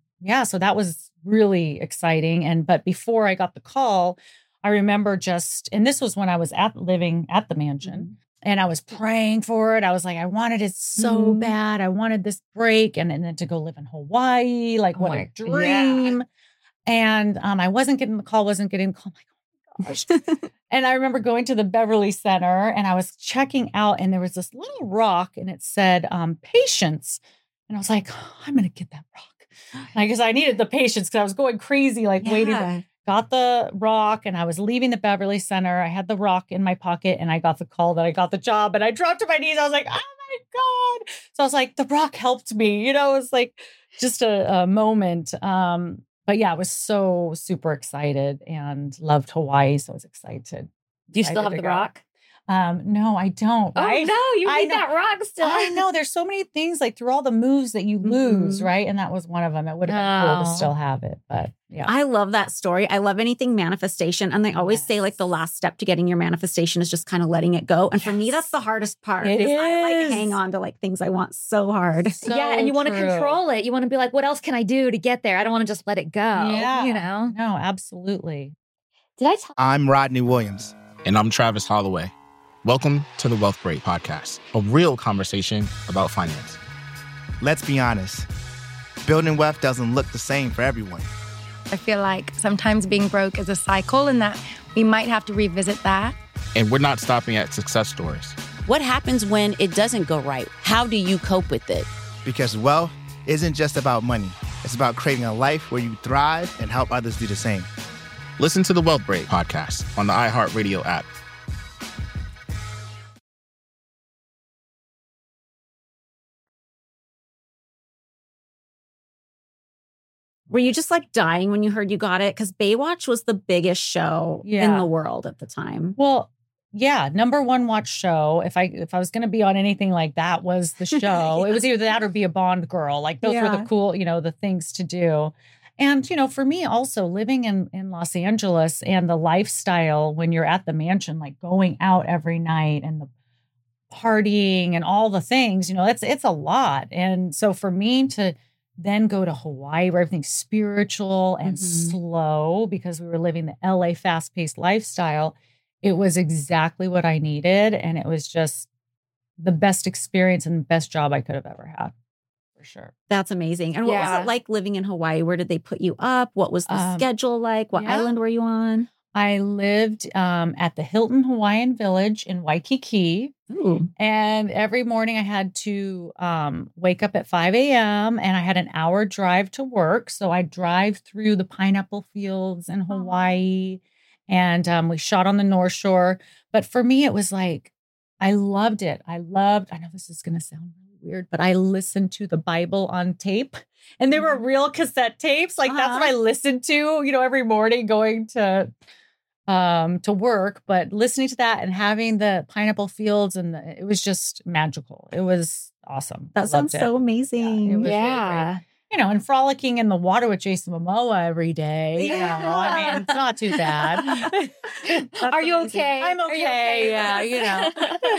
[SPEAKER 11] so that was really exciting. But before I got the call, I remember and this was when I was living at the mansion. And I was praying for it. I was like, I wanted it so bad. I wanted this break and then to go live in Hawaii. Like, what a dream. Yeah. And I wasn't getting the call, I'm like, oh gosh. And I remember going to the Beverly Center and I was checking out and there was this little rock and it said, patience. And I was like, I'm going to get that rock. I guess I needed the patience because I was going crazy, like waiting. Got the rock and I was leaving the Beverly Center. I had the rock in my pocket and I got the call that I got the job and I dropped to my knees. I was like, oh my God. So I was like, the rock helped me. You know, it was like just a moment. But yeah, I was so super excited and loved Hawaii. So I was excited.
[SPEAKER 6] Do you still have the rock?
[SPEAKER 11] No, I don't. Right?
[SPEAKER 6] Oh no, you need that rock still.
[SPEAKER 11] I know. There's so many things like through all the moves that you lose, right? And that was one of them. It would have been cool to still have it, but yeah.
[SPEAKER 12] I love that story. I love anything manifestation. And they always say like the last step to getting your manifestation is just kind of letting it go. And for me, that's the hardest part.
[SPEAKER 11] It is.
[SPEAKER 12] I like hang on to like things I want so hard.
[SPEAKER 6] So and you want to control it. You want to be like, what else can I do to get there? I don't want to just let it go.
[SPEAKER 11] Yeah.
[SPEAKER 6] You know?
[SPEAKER 11] No, absolutely.
[SPEAKER 7] I'm Rodney Williams.
[SPEAKER 8] And I'm Travis Holloway. Welcome to the Wealth Break Podcast, a real conversation about finance.
[SPEAKER 7] Let's be honest. Building wealth doesn't look the same for everyone.
[SPEAKER 9] I feel like sometimes being broke is a cycle and that we might have to revisit that.
[SPEAKER 8] And we're not stopping at success stories.
[SPEAKER 10] What happens when it doesn't go right? How do you cope with it?
[SPEAKER 7] Because wealth isn't just about money. It's about creating a life where you thrive and help others do the same.
[SPEAKER 8] Listen to the Wealth Break Podcast on the iHeartRadio app.
[SPEAKER 12] Were you just like dying when you heard you got it? Because Baywatch was the biggest show in the world at the time.
[SPEAKER 11] Well, yeah, number one watch show. If I was going to be on anything like that, was the show. It was either that or be a Bond girl. Like those were the cool, the things to do. And, for me also living in Los Angeles and the lifestyle when you're at the mansion, like going out every night and the partying and all the things, it's a lot. And so for me to then go to Hawaii where everything's spiritual and slow because we were living the LA fast-paced lifestyle, it was exactly what I needed. And it was just the best experience and the best job I could have ever had, for sure.
[SPEAKER 12] That's amazing. And what was it like living in Hawaii? Where did they put you up? What was the schedule like? What island were you on?
[SPEAKER 11] I lived at the Hilton Hawaiian Village in Waikiki.
[SPEAKER 12] Ooh.
[SPEAKER 11] And every morning I had to wake up at 5 a.m. and I had an hour drive to work. So I drive through the pineapple fields in Hawaii and we shot on the North Shore. But for me, it was like, I loved it. I know this is going to sound really weird, but I listened to the Bible on tape and they were real cassette tapes. Like that's what I listened to, every morning going to work, but listening to that and having the pineapple fields it was just magical. It was awesome.
[SPEAKER 12] That sounds so amazing.
[SPEAKER 11] Yeah. It was really great. And frolicking in the water with Jason Momoa every day.
[SPEAKER 12] Yeah.
[SPEAKER 11] It's not too bad.
[SPEAKER 6] Are you okay?
[SPEAKER 11] I'm okay. Yeah,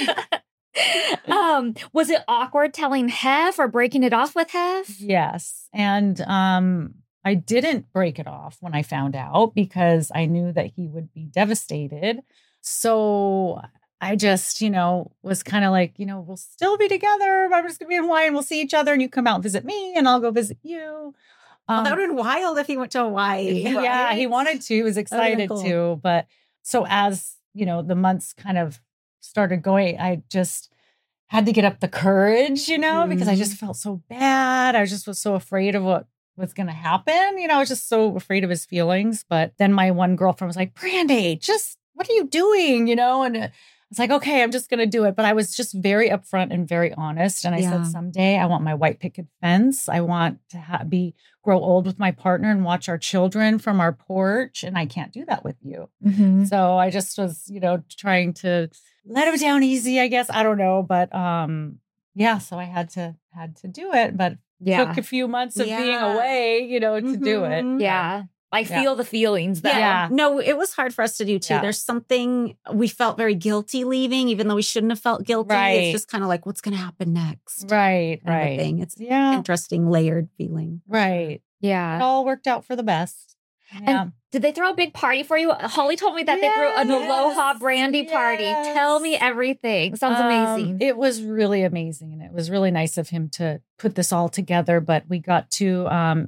[SPEAKER 6] Was it awkward telling Hef or breaking it off with Hef?
[SPEAKER 11] Yes. And I didn't break it off when I found out because I knew that he would be devastated. So I just, was kind of like, we'll still be together. I'm just going to be in Hawaii and we'll see each other and you come out and visit me and I'll go visit you.
[SPEAKER 12] That would have been wild if he went to Hawaii.
[SPEAKER 11] Yeah,
[SPEAKER 12] right?
[SPEAKER 11] He wanted to. He was excited to. But so as, the months kind of started going, I just had to get up the courage, because I just felt so bad. I was so afraid of what was going to happen. I was just so afraid of his feelings. But then my one girlfriend was like, Brandy, what are you doing? And I was like, okay, I'm just going to do it. But I was just very upfront and very honest. And I said, someday I want my white picket fence. I want to grow old with my partner and watch our children from our porch. And I can't do that with you.
[SPEAKER 6] Mm-hmm.
[SPEAKER 11] So I just was, trying to let him down easy, I guess. I don't know. But so I had to do it. But took a few months of being away, to do it.
[SPEAKER 6] Yeah. I feel the feelings.
[SPEAKER 12] No, it was hard for us to do too.
[SPEAKER 11] Yeah.
[SPEAKER 12] There's something we felt very guilty leaving, even though we shouldn't have felt guilty.
[SPEAKER 11] Right.
[SPEAKER 12] It's just kind of like, what's going to happen next?
[SPEAKER 11] Right.
[SPEAKER 12] Kind of thing. It's interesting, layered feeling.
[SPEAKER 11] Right.
[SPEAKER 6] Yeah.
[SPEAKER 11] It all worked out for the best. Yeah.
[SPEAKER 6] And did they throw a big party for you? Holly told me that they threw an Aloha Brandy party. Tell me everything. Sounds amazing.
[SPEAKER 11] It was really amazing. And it was really nice of him to put this all together. But we got to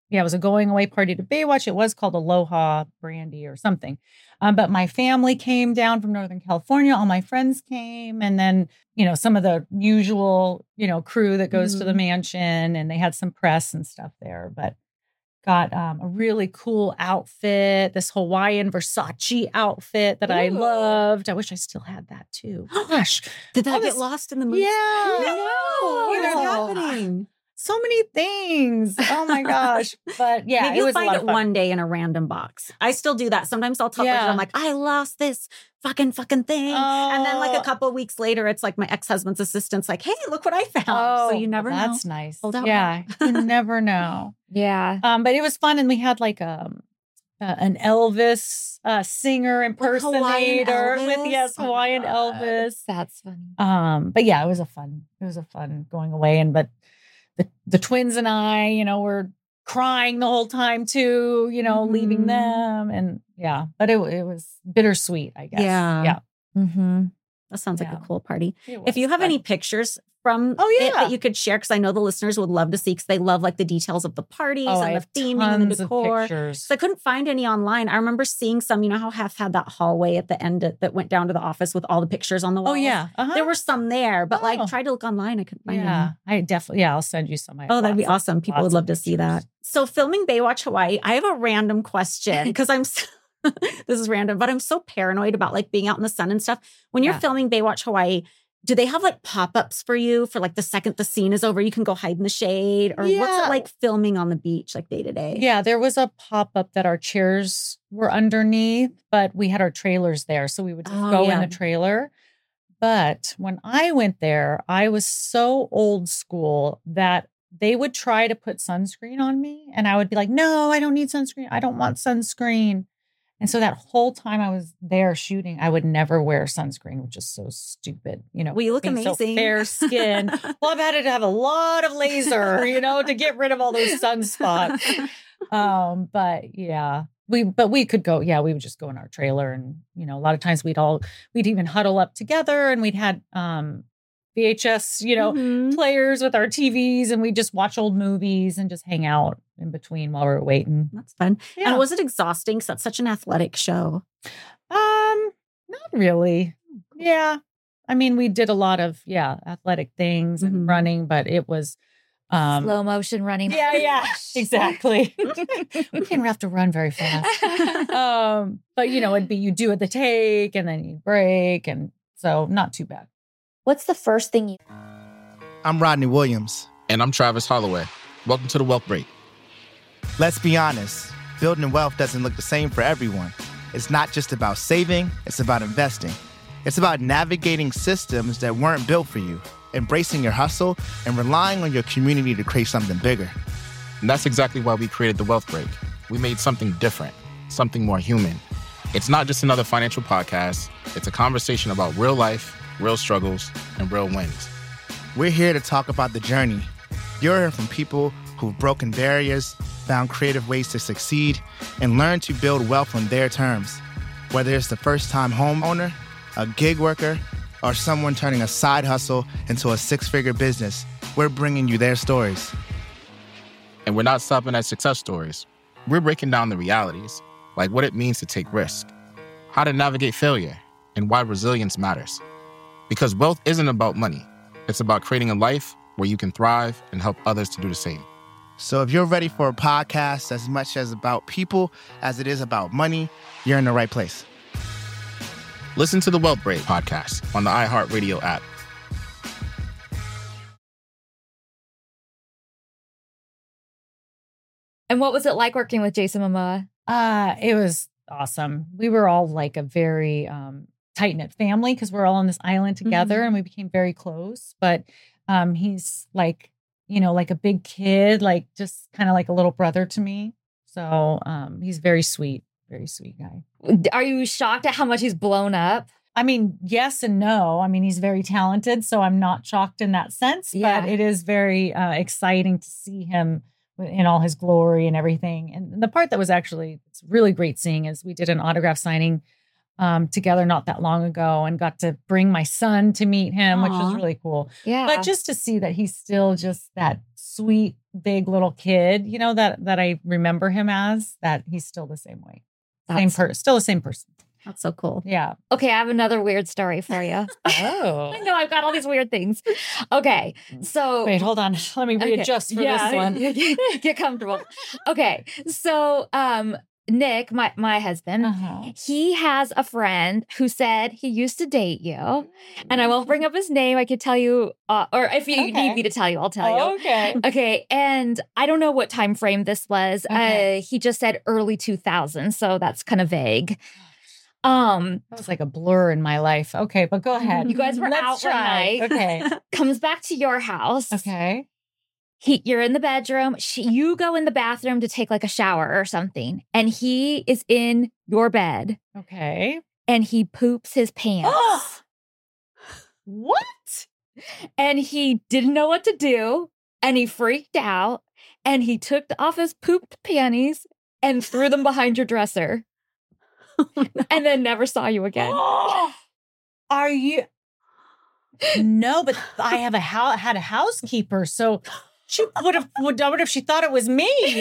[SPEAKER 11] it was a going away party to Baywatch. It was called Aloha Brandy or something. But my family came down from Northern California. All my friends came. And then, some of the usual, crew that goes to the mansion, and they had some press and stuff there, but got a really cool outfit, this Hawaiian Versace outfit that I loved. I wish I still had that too. Gosh.
[SPEAKER 12] Did that get lost in the movie?
[SPEAKER 11] Yeah.
[SPEAKER 12] No. What's happening?
[SPEAKER 11] So many things. Oh my gosh. But yeah,
[SPEAKER 12] maybe you'll find it one day in a random box. I still do that. Sometimes I'll tell Bridget, I'm like, I lost this fucking thing. And then like a couple of weeks later, it's like my ex-husband's assistant's like, hey, look what I found. So you never know.
[SPEAKER 11] That's nice.
[SPEAKER 12] Hold out.
[SPEAKER 11] Yeah. You never know.
[SPEAKER 6] Yeah.
[SPEAKER 11] But it was fun. And we had like an Elvis singer impersonator with Hawaiian Elvis.
[SPEAKER 6] That's funny.
[SPEAKER 11] But yeah, it was a fun going away. But the twins and I, were crying the whole time too, leaving them. And but it was bittersweet, I guess.
[SPEAKER 12] Yeah.
[SPEAKER 6] Mm-hmm.
[SPEAKER 12] That sounds like a cool party. If you have any pictures from
[SPEAKER 11] it
[SPEAKER 12] that you could share, because I know the listeners would love to see, because they love like the details of the parties and the theming and the decor. So I couldn't find any online. I remember seeing some, how Hef had that hallway at the end that went down to the office with all the pictures on the wall.
[SPEAKER 11] Oh yeah.
[SPEAKER 12] There were some there, but like tried to look online. I couldn't find any.
[SPEAKER 11] I definitely, I'll send you some.
[SPEAKER 12] That'd be awesome. People would love to see that. So filming Baywatch Hawaii, I have a random question because this is random, but I'm so paranoid about like being out in the sun and stuff. When you're filming Baywatch Hawaii, do they have like pop-ups for you for like the second the scene is over, you can go hide in the shade? Or what's it like filming on the beach, like day to day?
[SPEAKER 11] Yeah, there was a pop-up that our chairs were underneath, but we had our trailers there. So we would just go in the trailer. But when I went there, I was so old school that they would try to put sunscreen on me. And I would be like, no, I don't need sunscreen. I don't want sunscreen. And so that whole time I was there shooting, I would never wear sunscreen, which is so stupid.
[SPEAKER 12] Well, you look amazing.
[SPEAKER 11] So fair skin. Well, I've had to have a lot of laser, to get rid of all those sunspots. But yeah, we could go. Yeah, we would just go in our trailer, and a lot of times we'd even huddle up together, and we'd had VHS, players with our TVs, and we'd just watch old movies and just hang out in between while we were waiting.
[SPEAKER 12] That's fun. Yeah. And was it exhausting? Because that's such an athletic show.
[SPEAKER 11] Not really. Yeah. I mean, we did a lot of, athletic things and running, but it was
[SPEAKER 6] slow motion running.
[SPEAKER 11] Yeah, exactly. We didn't have to run very fast. But it'd be, you do the take and then you break. And so not too bad.
[SPEAKER 6] What's the first thing you...
[SPEAKER 7] I'm Rodney Williams.
[SPEAKER 8] And I'm Travis Holloway. Welcome to the Wealth Break.
[SPEAKER 7] Let's be honest, building wealth doesn't look the same for everyone. It's not just about saving, it's about investing. It's about navigating systems that weren't built for you, embracing your hustle, and relying on your community to create something bigger.
[SPEAKER 8] And that's exactly why we created the Wealth Break. We made something different, something more human. It's not just another financial podcast. It's a conversation about real life, real struggles, and real wins.
[SPEAKER 7] We're here to talk about the journey. You're hearing from people who've broken barriers, found creative ways to succeed, and learned to build wealth on their terms. Whether it's the first-time homeowner, a gig worker, or someone turning a side hustle into a six-figure business, we're bringing you their stories.
[SPEAKER 8] And we're not stopping at success stories. We're breaking down the realities, like what it means to take risk, how to navigate failure, and why resilience matters. Because wealth isn't about money. It's about creating a life where you can thrive and help others to do the same.
[SPEAKER 7] So if you're ready for a podcast as much as about people as it is about money, you're in the right place.
[SPEAKER 8] Listen to the Wealth Break podcast on the iHeartRadio app.
[SPEAKER 6] And what was it like working with Jason Momoa?
[SPEAKER 11] It was awesome. We were all like a very tight-knit family because we're all on this island together and we became very close. But he's like, like a big kid, like just kind of like a little brother to me. So he's very sweet guy.
[SPEAKER 6] Are you shocked at how much he's blown up?
[SPEAKER 11] I mean, yes and no. I mean, he's very talented, so I'm not shocked in that sense. Yeah. But it is very exciting to see him in all his glory and everything. And the part that was actually, it's really great seeing is we did an autograph signing together not that long ago and got to bring my son to meet him, which was really cool.
[SPEAKER 6] Yeah.
[SPEAKER 11] But just to see that he's still just that sweet, big little kid, you know, that I remember him as, that he's still the same way. Still the same person.
[SPEAKER 12] That's so cool.
[SPEAKER 11] Yeah.
[SPEAKER 6] Okay, I have another weird story for you.
[SPEAKER 11] Oh.
[SPEAKER 6] I know, I've got all these weird things. Okay, so...
[SPEAKER 11] Wait, hold on. Let me readjust for this one.
[SPEAKER 6] Get comfortable. Okay, so Nick, my husband, he has a friend who said he used to date you. And I won't bring up his name. I could tell you, or if you need me to tell you, I'll tell you.
[SPEAKER 11] Okay.
[SPEAKER 6] Okay, and I don't know what time frame this was. He just said early 2000s, so that's kind of vague.
[SPEAKER 11] That was like a blur in my life. Okay, but go ahead.
[SPEAKER 6] You guys were out one night.
[SPEAKER 11] Okay.
[SPEAKER 6] Comes back to your house.
[SPEAKER 11] Okay.
[SPEAKER 6] You're in the bedroom. You go in the bathroom to take like a shower or something. And he is in your bed.
[SPEAKER 11] Okay.
[SPEAKER 6] And he poops his pants.
[SPEAKER 11] What?
[SPEAKER 6] And he didn't know what to do. And he freaked out. And he took off his pooped panties and threw them behind your dresser. And then never saw you again.
[SPEAKER 11] Are you? No, but I have had a housekeeper, so she would have. What if she thought it was me?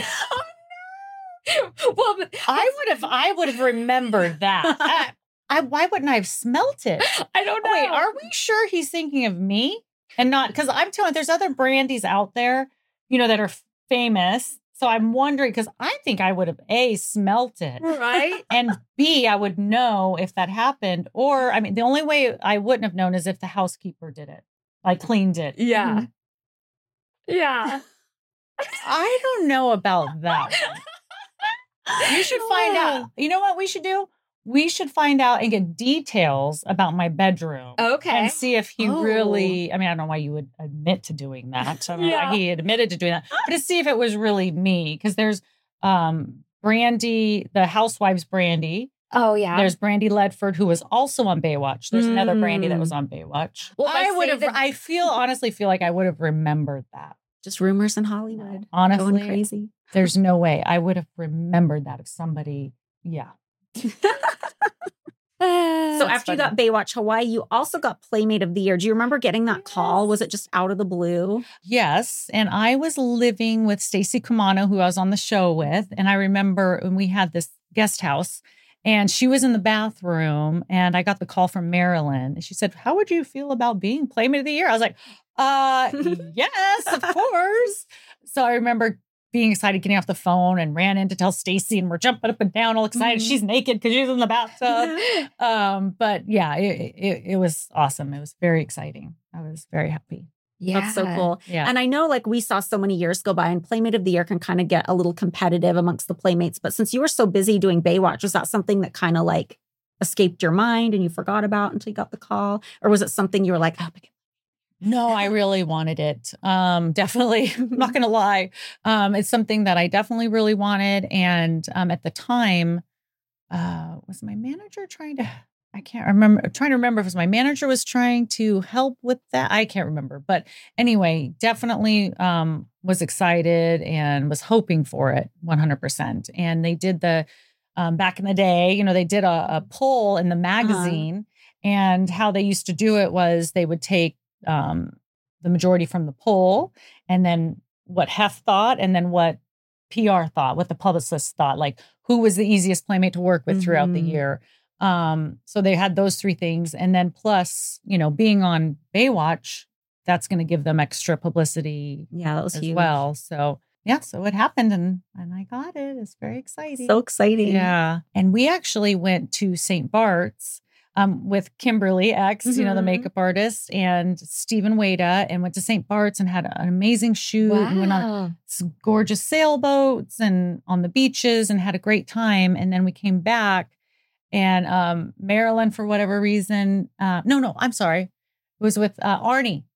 [SPEAKER 6] Well,
[SPEAKER 11] I would have remembered that. Why wouldn't I have smelt it?
[SPEAKER 6] I don't know.
[SPEAKER 11] Wait, are we sure he's thinking of me and not? Because I'm telling you, there's other brandies out there, you know, that are famous. So I'm wondering, because I think I would have A, smelt it.
[SPEAKER 6] Right.
[SPEAKER 11] And B, I would know if that happened. Or, I mean, the only way I wouldn't have known is if the housekeeper did it, like cleaned it.
[SPEAKER 6] Yeah. Yeah.
[SPEAKER 11] I don't know about that. You should find out. You know what we should do? We should find out and get details about my bedroom.
[SPEAKER 6] Okay.
[SPEAKER 11] And see if he really, I mean, I don't know why you would admit to doing that. I don't know why he admitted to doing that. But to see if it was really me. Because there's Brandy, the Housewives Brandy.
[SPEAKER 6] Oh, yeah.
[SPEAKER 11] There's Brandy Ledford, who was also on Baywatch. There's another Brandy that was on Baywatch.
[SPEAKER 6] Well,
[SPEAKER 11] I honestly feel like I would have remembered that.
[SPEAKER 12] Just rumors in Hollywood.
[SPEAKER 11] Honestly.
[SPEAKER 12] Going crazy.
[SPEAKER 11] There's no way. I would have remembered that if somebody,
[SPEAKER 12] So after you got Baywatch Hawaii, you also got Playmate of the Year. Do you remember getting that call? Was it just out of the blue?
[SPEAKER 11] Yes. And I was living with Stacey Kumano, who I was on the show with. And I remember when we had this guest house and she was in the bathroom and I got the call from Marilyn. And she said, "How would you feel about being Playmate of the Year?" I was like, yes, of course. So I remember being excited, getting off the phone and ran in to tell Stacey, and we're jumping up and down all excited. She's naked because she's in the bathtub. But yeah, it was awesome. It was very exciting. I was very happy.
[SPEAKER 12] Yeah. That's so cool.
[SPEAKER 11] Yeah.
[SPEAKER 12] And I know like we saw so many years go by and Playmate of the Year can kind of get a little competitive amongst the Playmates. But since you were so busy doing Baywatch, was that something that kind of like escaped your mind and you forgot about until you got the call? Or was it something you were like, oh,
[SPEAKER 11] no, I really wanted it. Definitely. I'm not going to lie. It's something that I definitely really wanted. And at the time, was my manager trying to remember if it was my manager was trying to help with that. I can't remember. But anyway, definitely was excited and was hoping for it 100%. And they did the, back in the day, they did a poll in the magazine. And how they used to do it was they would take the majority from the poll, and then what Hef thought, and then what PR thought, what the publicists thought, like who was the easiest Playmate to work with throughout the year. So they had those three things. And then plus, being on Baywatch, that's going to give them extra publicity.
[SPEAKER 12] Yeah, that was huge.
[SPEAKER 11] Well. So yeah, so it happened and I got it. It's very exciting.
[SPEAKER 12] So exciting.
[SPEAKER 11] Yeah. And we actually went to St. Bart's with Kimberly X, the makeup artist, and Stephen Wada, and went to St. Bart's and had an amazing shoot.
[SPEAKER 6] Wow.
[SPEAKER 11] And went on some gorgeous sailboats and on the beaches and had a great time. And then we came back and Marilyn, for whatever reason, I'm sorry. It was with Arnie.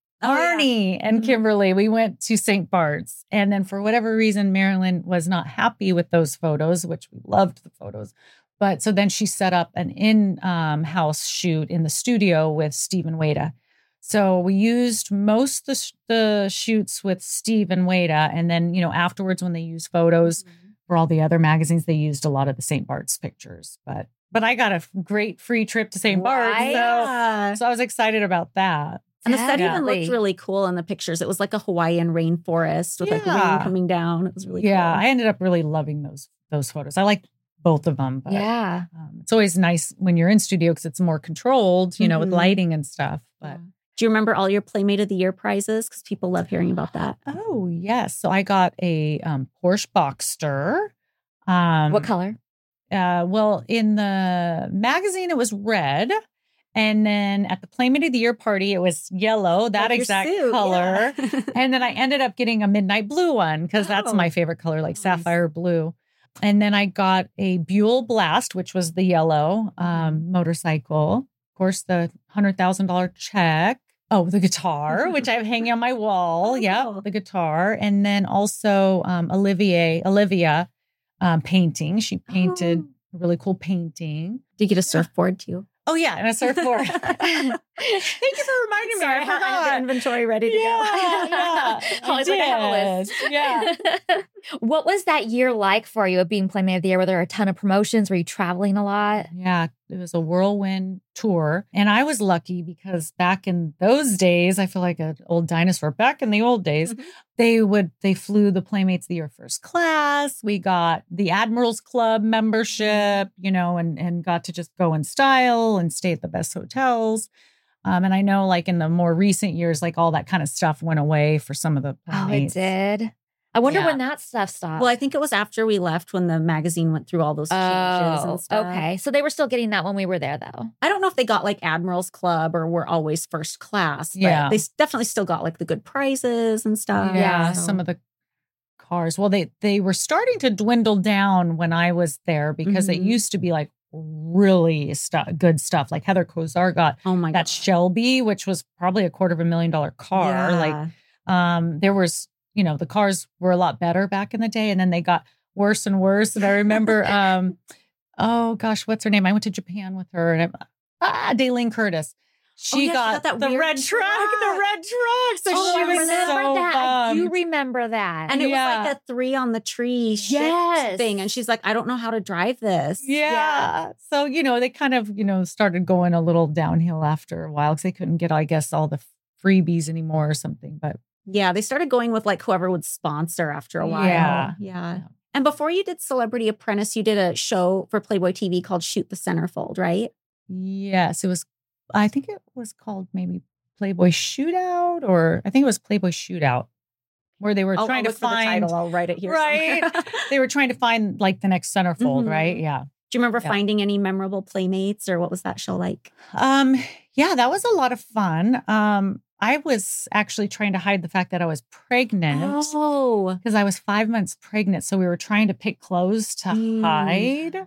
[SPEAKER 11] And Kimberly, we went to St. Bart's. And then for whatever reason, Marilyn was not happy with those photos, which we loved the photos. But so then she set up an in-house shoot in the studio with Stephen Wada. So we used most of the shoots with Steve and Wada. And then, afterwards when they used photos for all the other magazines, they used a lot of the St. Bart's pictures. But but I got a great free trip to St. Bart's. So I was excited about that.
[SPEAKER 12] And the set even looked really cool in the pictures. It was like a Hawaiian rainforest with like rain coming down. It was really cool.
[SPEAKER 11] Yeah, I ended up really loving those photos. I like both of them. But, it's always nice when you're in studio because it's more controlled, you know, with lighting and stuff. But
[SPEAKER 12] do you remember all your Playmate of the Year prizes? Because people love hearing about that.
[SPEAKER 11] Oh, yes. So I got a Porsche Boxster.
[SPEAKER 6] What color?
[SPEAKER 11] Well, in the magazine, it was red. And then at the Playmate of the Year party, it was yellow, that exact color. Yeah. And then I ended up getting a midnight blue one because that's my favorite color, like sapphire blue. And then I got a Buell Blast, which was the yellow motorcycle. Of course, the $100,000 check. Oh, the guitar, which I have hanging on my wall. Yeah, the guitar. And then also Olivia painting. She painted a really cool painting.
[SPEAKER 12] Did you get a surfboard too?
[SPEAKER 11] Oh, yeah, and a surfboard. Thank you for reminding me.
[SPEAKER 12] Sorry, I have the inventory ready to go.
[SPEAKER 6] Yeah. Holly's like, I have a list.
[SPEAKER 11] Yeah.
[SPEAKER 6] What was that year like for you of being Playmate of the Year? Were there a ton of promotions? Were you traveling a lot?
[SPEAKER 11] Yeah, it was a whirlwind tour. And I was lucky because back in those days, I feel like an old dinosaur. Back in the old days, they flew the Playmates of the Year first class. We got the Admirals Club membership, you know, and got to just go in style and stay at the best hotels. And I know like in the more recent years, like all that kind of stuff went away for some of the Playmates.
[SPEAKER 6] Oh, it did? I wonder when that stuff stopped.
[SPEAKER 12] Well, I think it was after we left when the magazine went through all those changes and stuff.
[SPEAKER 6] Okay. So they were still getting that when we were there, though.
[SPEAKER 12] I don't know if they got like Admirals Club or were always first class. But they definitely still got like the good prizes and stuff.
[SPEAKER 11] Yeah, some of the cars. Well, they were starting to dwindle down when I was there because it used to be like really good stuff. Like Heather Kozar got that Shelby, which was probably a $250,000 car.
[SPEAKER 12] Yeah.
[SPEAKER 11] Like there was, you know, the cars were a lot better back in the day, and then they got worse and worse. And I remember, oh gosh, what's her name? I went to Japan with her, and Daylene Curtis. She got the red truck. So she was so
[SPEAKER 6] bummed. You remember that.
[SPEAKER 12] And it was like a 3 on the tree thing. And she's like, I don't know how to drive this.
[SPEAKER 11] Yeah. So, you know, they kind of, you know, started going a little downhill after a while because they couldn't get, I guess, all the freebies anymore or something. But
[SPEAKER 12] yeah, they started going with like whoever would sponsor after a while. Yeah. And before you did Celebrity Apprentice, you did a show for Playboy TV called Shoot the Centerfold, right?
[SPEAKER 11] Yes, it was. I think it was called maybe Playboy Shootout, or I think it was Playboy Shootout, where they were trying to find
[SPEAKER 12] the title. I'll write it here.
[SPEAKER 11] Right. They were trying to find like the next centerfold, right? Yeah.
[SPEAKER 12] Do you remember finding any memorable Playmates, or what was that show like?
[SPEAKER 11] Yeah, that was a lot of fun. I was actually trying to hide the fact that I was pregnant. Because I was 5 months pregnant. So we were trying to pick clothes to hide.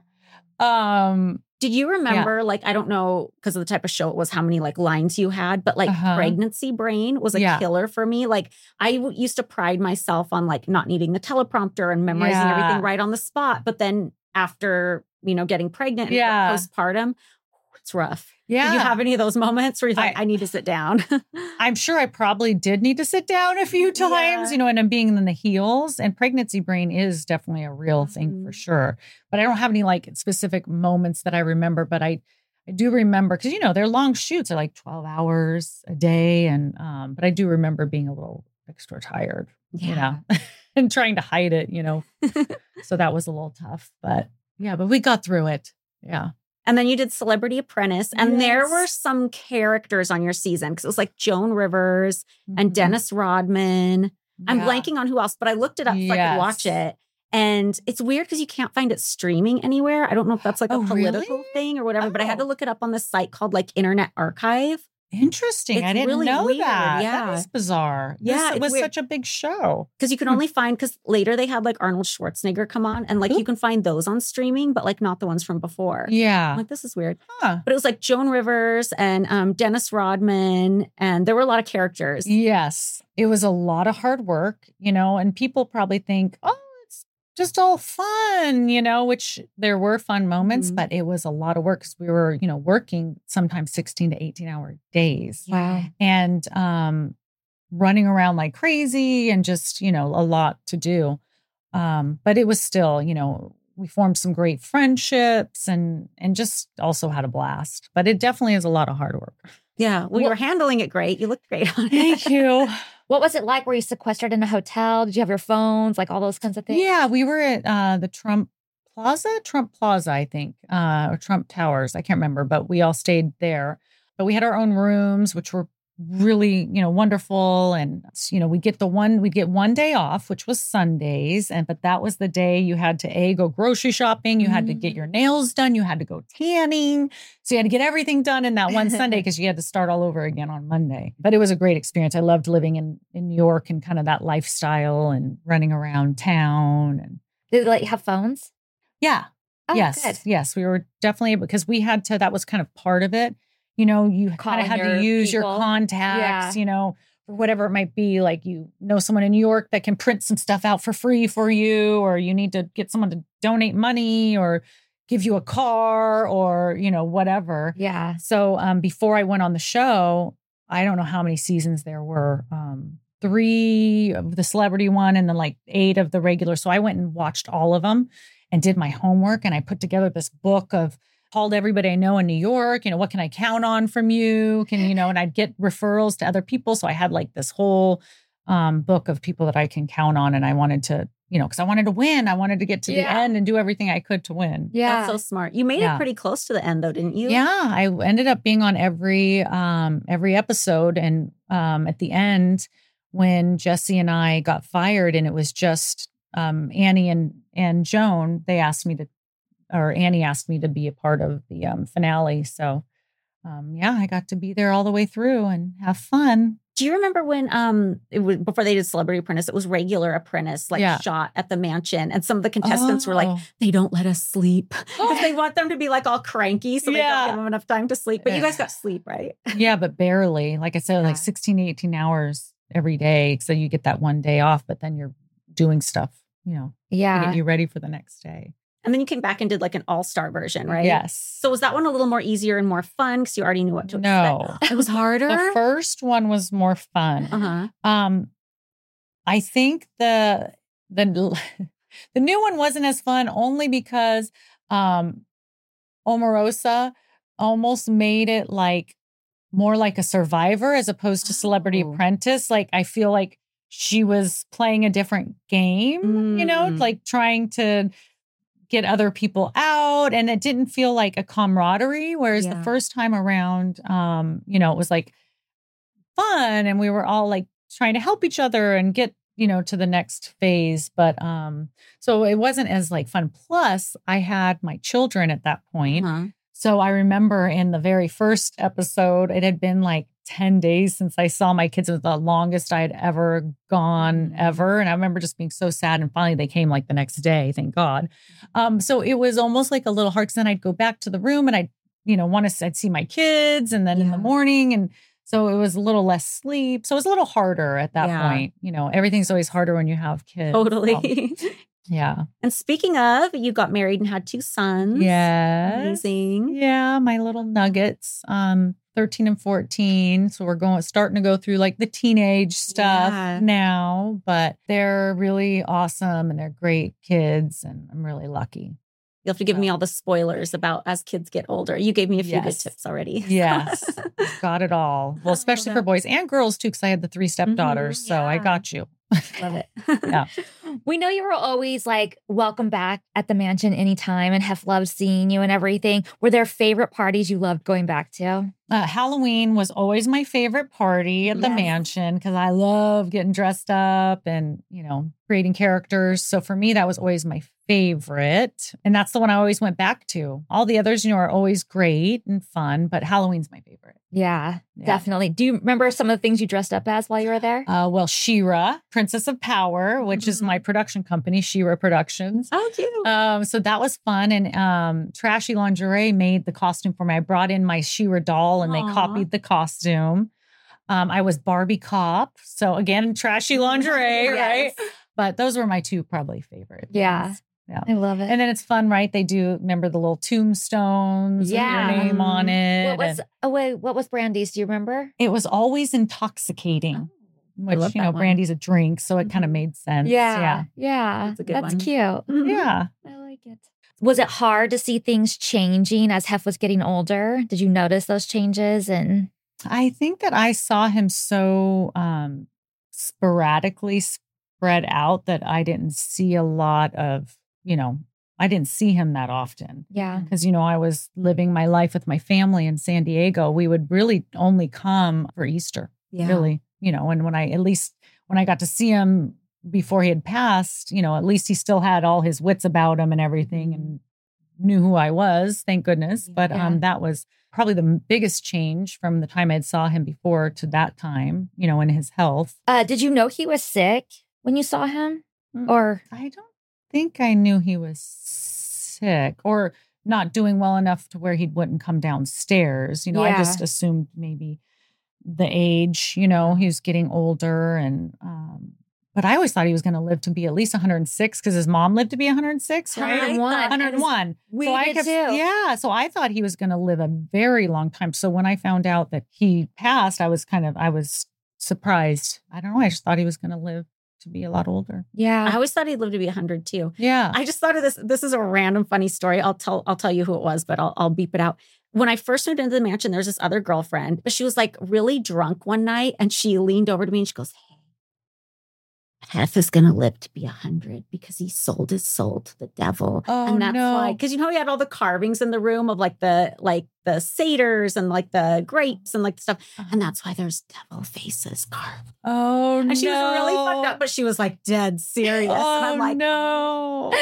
[SPEAKER 12] Did you remember, like, I don't know, because of the type of show it was, how many like lines you had, but like pregnancy brain was a killer for me. Like I used to pride myself on like not needing the teleprompter and memorizing everything right on the spot. But then after, you know, getting pregnant and postpartum, it's rough.
[SPEAKER 11] Yeah.
[SPEAKER 12] Did you have any of those moments where you're like, I need to sit down?
[SPEAKER 11] I'm sure I probably did need to sit down a few times, you know, and I'm being in the heels. And pregnancy brain is definitely a real thing for sure. But I don't have any like specific moments that I remember. But I do remember, because, you know, they're long shoots. They're like 12 hours a day. And but I do remember being a little extra tired, you know, and trying to hide it, you know. So that was a little tough. But yeah, but we got through it. Yeah.
[SPEAKER 12] And then you did Celebrity Apprentice, and there were some characters on your season, because it was like Joan Rivers and Dennis Rodman. I'm blanking on who else, but I looked it up so I could watch it. And it's weird because you can't find it streaming anywhere. I don't know if that's like a political thing or whatever, but I had to look it up on this site called like Internet Archive.
[SPEAKER 11] Interesting. I didn't really know
[SPEAKER 12] weird.
[SPEAKER 11] that.
[SPEAKER 12] Yeah.
[SPEAKER 11] That is bizarre.
[SPEAKER 12] Yeah.
[SPEAKER 11] It was such a big show.
[SPEAKER 12] Because you can only find, because later they had like Arnold Schwarzenegger come on, and like you can find those on streaming, but like not the ones from before.
[SPEAKER 11] Yeah.
[SPEAKER 12] I'm like, this is weird. But it was like Joan Rivers and Dennis Rodman, and there were a lot of characters.
[SPEAKER 11] Yes. It was a lot of hard work, you know, and people probably think, oh, it's just all fun, you know, which there were fun moments, but it was a lot of work because we were, you know, working sometimes 16 to 18-hour days.
[SPEAKER 6] Wow.
[SPEAKER 11] And running around like crazy and just, you know, a lot to do. But it was still, you know, we formed some great friendships and just also had a blast. But it definitely is a lot of hard work.
[SPEAKER 12] Yeah. Well, you were handling it great. You looked great on it.
[SPEAKER 11] Thank you.
[SPEAKER 6] What was it like? Were you sequestered in a hotel? Did you have your phones? Like all those kinds of things?
[SPEAKER 11] Yeah, we were at the Trump Plaza, I think, or Trump Towers. I can't remember, but we all stayed there. But we had our own rooms, which were really, wonderful. And, we'd get one day off, which was Sundays. But that was the day you had to go grocery shopping. You had to get your nails done. You had to go tanning. So you had to get everything done in that one Sunday because you had to start all over again on Monday. But it was a great experience. I loved living in New York and kind of that lifestyle and running around town. And
[SPEAKER 6] did they let you have phones?
[SPEAKER 11] Yeah.
[SPEAKER 6] Oh,
[SPEAKER 11] yes.
[SPEAKER 6] Good.
[SPEAKER 11] Yes. We were definitely, because we had to, that was kind of part of it. You kind of had to use your contacts, for whatever it might be. Like, someone in New York that can print some stuff out for free for you, or you need to get someone to donate money or give you a car or, whatever.
[SPEAKER 6] Yeah.
[SPEAKER 11] So before I went on the show, I don't know how many seasons there were. 3 of the celebrity one and then like 8 of the regular. So I went and watched all of them and did my homework. And I put together this book called everybody I know in New York, what can I count on from you? And I'd get referrals to other people. So I had like this whole book of people that I can count on. And I wanted to, because I wanted to win. I wanted to get to the end and do everything I could to win.
[SPEAKER 12] Yeah. That's so smart. You made it pretty close to the end though, didn't you?
[SPEAKER 11] Yeah. I ended up being on every episode. And at the end, when Jesse and I got fired and it was just Annie and Joan, Annie asked me to be a part of the finale. So, I got to be there all the way through and have fun.
[SPEAKER 12] Do you remember when it was before they did Celebrity Apprentice? It was regular Apprentice, shot at the mansion, and some of the contestants were like, "They don't let us sleep because they want them to be like all cranky, so they don't give them enough time to sleep." But you guys got sleep, right?
[SPEAKER 11] Yeah, but barely. Like I said, like 16 to 18 hours every day. So you get that one day off, but then you're doing stuff, to get you ready for the next day.
[SPEAKER 12] And then you came back and did like an all-star version, right?
[SPEAKER 11] Yes.
[SPEAKER 12] So was that one a little more easier and more fun because you already knew what to expect?
[SPEAKER 11] No.
[SPEAKER 12] It was harder?
[SPEAKER 11] The first one was more fun.
[SPEAKER 12] Uh-huh.
[SPEAKER 11] I think the new one wasn't as fun only because Omarosa almost made it like more like a Survivor as opposed to Celebrity Apprentice. Like, I feel like she was playing a different game, like trying to get other people out, and it didn't feel like a camaraderie. Whereas the first time around, it was like fun, and we were all like trying to help each other and get, to the next phase. But so it wasn't as like fun. Plus, I had my children at that point.
[SPEAKER 12] Uh-huh.
[SPEAKER 11] So I remember in the very first episode, it had been like 10 days since I saw my kids. It was the longest I had ever gone ever. And I remember just being so sad. And finally they came like the next day, thank God. So it was almost like a little hard because then I'd go back to the room and I'd see my kids and then in the morning. And so it was a little less sleep. So it was a little harder at that point. Everything's always harder when you have kids.
[SPEAKER 12] Totally.
[SPEAKER 11] So, yeah.
[SPEAKER 12] And speaking of, you got married and had 2 sons.
[SPEAKER 11] Yes.
[SPEAKER 12] Amazing.
[SPEAKER 11] Yeah. My little nuggets, 13 and 14. So we're starting to go through like the teenage stuff now, but they're really awesome and they're great kids and I'm really lucky.
[SPEAKER 12] You'll have to give me all the spoilers about as kids get older. You gave me a few good tips already.
[SPEAKER 11] Yes. Got it all. Well, especially for boys and girls too, because I had the 3 stepdaughters. So I got you.
[SPEAKER 12] Love it.
[SPEAKER 11] Yeah.
[SPEAKER 6] We know you were always like welcome back at the mansion anytime and have loved seeing you and everything. Were there favorite parties you loved going back to?
[SPEAKER 11] Halloween was always my favorite party at the mansion because I love getting dressed up and, creating characters. So for me, that was always my favorite. And that's the one I always went back to. All the others, are always great and fun, but Halloween's my favorite.
[SPEAKER 6] Yeah, definitely. Do you remember some of the things you dressed up as while you were there?
[SPEAKER 11] Well, She-Ra, Princess of Power, which is my production company, She-Ra Productions.
[SPEAKER 12] Oh, cute.
[SPEAKER 11] So that was fun. And Trashy Lingerie made the costume for me. I brought in my She-Ra doll and they copied the costume. I was Barbie Cop. So again, Trashy Lingerie, right? But those were my 2 probably favorite.
[SPEAKER 6] Yeah.
[SPEAKER 11] Yeah.
[SPEAKER 6] I love it.
[SPEAKER 11] And then it's fun, right? They do, remember the little tombstones with your name on it.
[SPEAKER 6] What was Brandy's? Do you remember?
[SPEAKER 11] It was always intoxicating, which, Brandy's a drink. So it kind of made sense.
[SPEAKER 6] Yeah. That's
[SPEAKER 12] a good one.
[SPEAKER 6] Cute.
[SPEAKER 11] Yeah.
[SPEAKER 6] I like it. Was it hard to see things changing as Hef was getting older? Did you notice those changes? And
[SPEAKER 11] I think that I saw him so sporadically spread out that I didn't see a lot of, I didn't see him that often.
[SPEAKER 6] Yeah.
[SPEAKER 11] Because, I was living my life with my family in San Diego. We would really only come for Easter, really, and when I got to see him before he had passed, at least he still had all his wits about him and everything and knew who I was, thank goodness. But that was probably the biggest change from the time I had saw him before to that time, in his health.
[SPEAKER 6] Did you know he was sick when you saw him? Or
[SPEAKER 11] I don't think I knew he was sick or not doing well enough to where he wouldn't come downstairs. I just assumed maybe the age, he was getting older and, but I always thought he was going to live to be at least 106 because his mom lived to be 106, right? 101.
[SPEAKER 6] We
[SPEAKER 11] so
[SPEAKER 6] did too.
[SPEAKER 11] Yeah. So I thought he was going to live a very long time. So when I found out that he passed, I was surprised. I don't know. I just thought he was going to live to be a lot older.
[SPEAKER 6] Yeah.
[SPEAKER 12] I always thought he'd live to be 100 too.
[SPEAKER 11] Yeah.
[SPEAKER 12] I just thought of this. This is a random funny story. I'll tell you who it was, but I'll beep it out. When I first moved into the mansion, there's this other girlfriend, but she was like really drunk one night and she leaned over to me and she goes, Hef is going to live to be 100 because he sold his soul to the devil.
[SPEAKER 11] Oh,
[SPEAKER 12] and that's
[SPEAKER 11] no.
[SPEAKER 12] why, because he had all the carvings in the room of like the satyrs and like the grapes and like the stuff. And that's why there's devil faces carved.
[SPEAKER 11] Oh,
[SPEAKER 12] and she was really fucked up, but she was like dead serious.
[SPEAKER 11] Oh,
[SPEAKER 12] and I'm like,
[SPEAKER 11] no.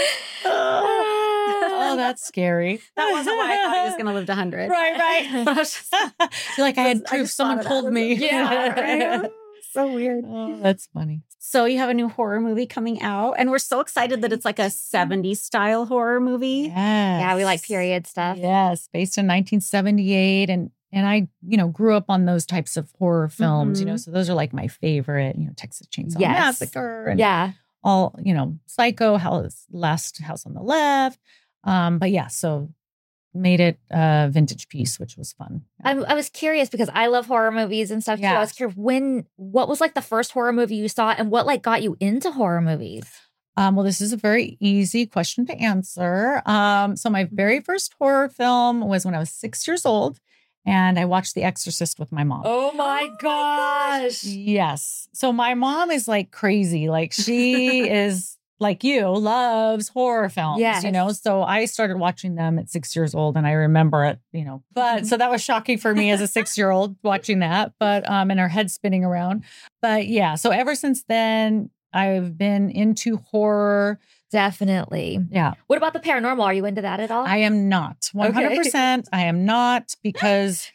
[SPEAKER 11] Oh, that's scary.
[SPEAKER 12] That wasn't why I thought he was going to live to 100.
[SPEAKER 11] Right.
[SPEAKER 12] But I was just,
[SPEAKER 11] You're like, I had proof. Someone told me.
[SPEAKER 12] Yeah. Right? So weird.
[SPEAKER 11] Oh, that's funny.
[SPEAKER 12] So you have a new horror movie coming out, and we're so excited that it's like a 70s style horror movie.
[SPEAKER 11] Yes.
[SPEAKER 6] Yeah, we like period stuff.
[SPEAKER 11] Yes, based in 1978. And I, grew up on those types of horror films, so those are like my favorite, Texas Chainsaw Massacre. And all, Psycho, Last House on the Left. But yeah, so made it a vintage piece, which was fun.
[SPEAKER 6] I was curious because I love horror movies and stuff too. I was curious what was like the first horror movie you saw and what like got you into horror movies?
[SPEAKER 11] Well, this is a very easy question to answer. So my very first horror film was when I was 6 years old and I watched The Exorcist with my mom.
[SPEAKER 6] Oh my gosh.
[SPEAKER 11] Yes. So my mom is like crazy. Like she is like loves horror films, so I started watching them at 6 years old and I remember it, but so that was shocking for me as a 6-year-old watching that, but, and our head spinning around. But yeah, so ever since then I've been into horror.
[SPEAKER 6] Definitely.
[SPEAKER 11] Yeah.
[SPEAKER 6] What about the paranormal? Are you into that at all?
[SPEAKER 11] I am not 100%.
[SPEAKER 6] Okay.
[SPEAKER 11] I am not because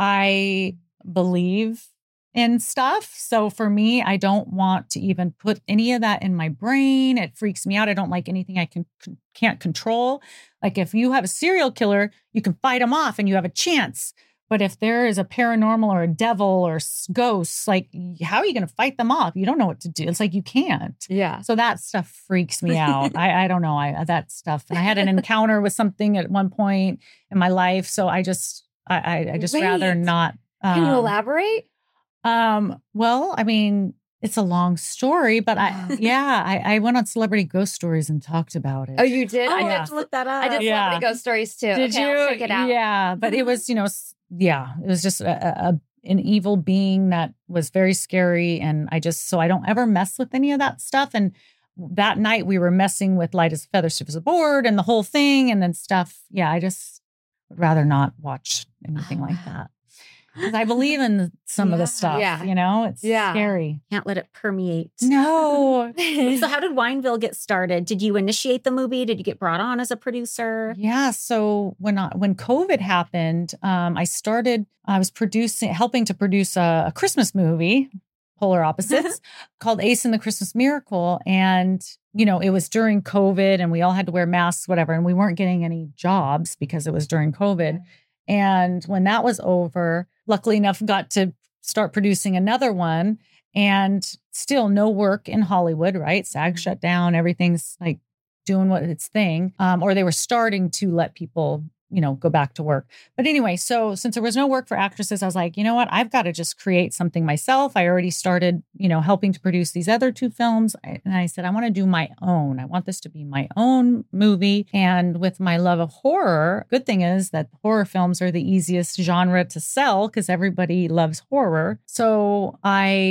[SPEAKER 11] I believe in stuff. So for me, I don't want to even put any of that in my brain. It freaks me out. I don't like anything I can't control. Like if you have a serial killer, you can fight them off and you have a chance. But if there is a paranormal or a devil or ghosts, like how are you going to fight them off? You don't know what to do. It's like you can't.
[SPEAKER 6] Yeah.
[SPEAKER 11] So that stuff freaks me out. I don't know. That stuff. And I had an encounter with something at one point in my life. So I just rather not.
[SPEAKER 6] Can you elaborate?
[SPEAKER 11] Well, I mean, it's a long story, but I went on Celebrity Ghost Stories and talked about it.
[SPEAKER 6] Oh, you did?
[SPEAKER 12] Oh, I have to look that up.
[SPEAKER 6] I did Celebrity Ghost Stories too.
[SPEAKER 11] Did you?
[SPEAKER 6] I'll check it out.
[SPEAKER 11] Yeah, but it was, it was just an evil being that was very scary. And so I don't ever mess with any of that stuff. And that night we were messing with Light as a Feather, Stiff as a Board and the whole thing and then stuff. Yeah, I just would rather not watch anything like that. Because I believe in some of the stuff, it's scary.
[SPEAKER 12] Can't let it permeate.
[SPEAKER 11] No.
[SPEAKER 12] So how did Wineville get started? Did you initiate the movie? Did you get brought on as a producer?
[SPEAKER 11] Yeah. So when COVID happened, I was helping to produce a Christmas movie, polar opposites, called Ace and the Christmas Miracle. And, it was during COVID and we all had to wear masks, whatever. And we weren't getting any jobs because it was during COVID. And when that was over, luckily enough, got to start producing another one and still no work in Hollywood, right? SAG shut down. Everything's like doing what its thing. Or they were starting to let people go back to work. But anyway, so since there was no work for actresses, I was like, you know what? I've got to just create something myself. I already started, helping to produce these other 2 films. And I said, I want to do my own. I want this to be my own movie. And with my love of horror, good thing is that horror films are the easiest genre to sell because everybody loves horror. So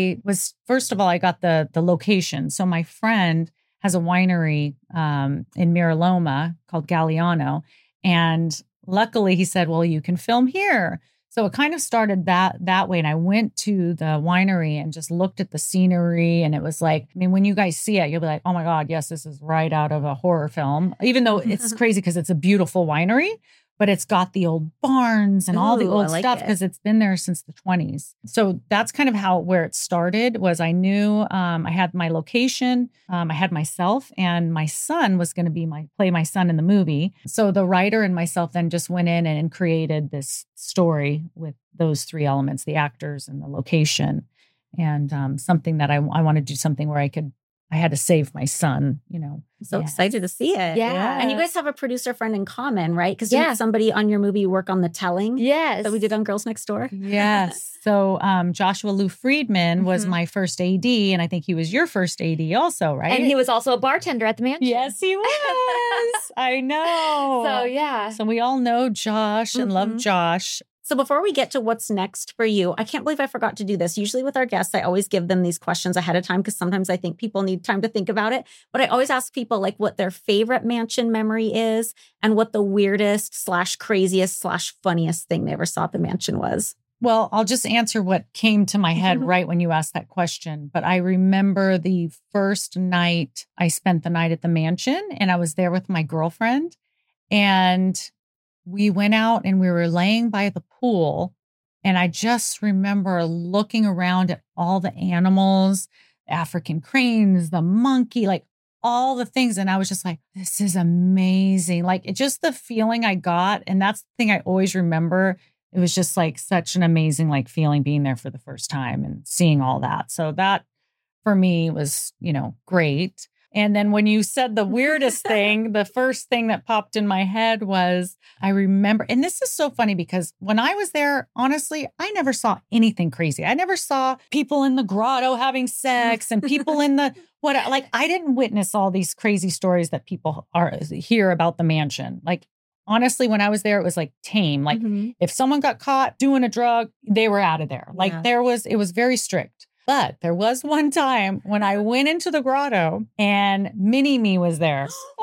[SPEAKER 11] first of all, I got the location. So my friend has a winery in Mira Loma called Galliano. And luckily he said, well, you can film here. So it kind of started that way. And I went to the winery and just looked at the scenery. And it was like, when you guys see it, you'll be like, oh my God, yes, this is right out of a horror film. Even though it's crazy because it's a beautiful winery, but it's got the old barns and all the old stuff because it's been there since the 1920s. So that's kind of where it started was I knew I had my location, I had myself, and my son was going to play my son in the movie. So the writer and myself then just went in and created this story with those 3 elements, the actors and the location, and something that I want to do something where I had to save my son, I'm
[SPEAKER 12] so excited to see it.
[SPEAKER 6] Yeah.
[SPEAKER 12] And you guys have a producer friend in common, right? Because you had somebody on your movie work on the telling.
[SPEAKER 6] Yes.
[SPEAKER 12] That we did on Girls Next Door.
[SPEAKER 11] Yes. So Joshua Lou Friedman was my first AD, and I think he was your first AD also, right?
[SPEAKER 6] And he was also a bartender at the mansion.
[SPEAKER 11] Yes, he was. I know.
[SPEAKER 6] So, yeah.
[SPEAKER 11] So we all know Josh and love Josh.
[SPEAKER 12] So before we get to what's next for you, I can't believe I forgot to do this. Usually with our guests, I always give them these questions ahead of time because sometimes I think people need time to think about it. But I always ask people what their favorite mansion memory is and what the weirdest / craziest / funniest thing they ever saw at the mansion was.
[SPEAKER 11] Well, I'll just answer what came to my head right when you asked that question. But I remember the first night I spent the night at the mansion, and I was there with my girlfriend, and we went out and we were laying by the pool. And I just remember looking around at all the animals, the African cranes, the monkey, all the things. And I was just like, this is amazing. Just the feeling I got. And that's the thing I always remember. It was just such an amazing feeling being there for the first time and seeing all that. So that for me was, great. And then when you said the weirdest thing, the first thing that popped in my head was, I remember, and this is so funny because when I was there, honestly, I never saw anything crazy. I never saw people in the grotto having sex and people in the, I didn't witness all these crazy stories that people hear about the mansion. Honestly, when I was there, it was tame. If someone got caught doing a drug, they were out of there. It was very strict. But there was one time when I went into the grotto and Mini-Me was there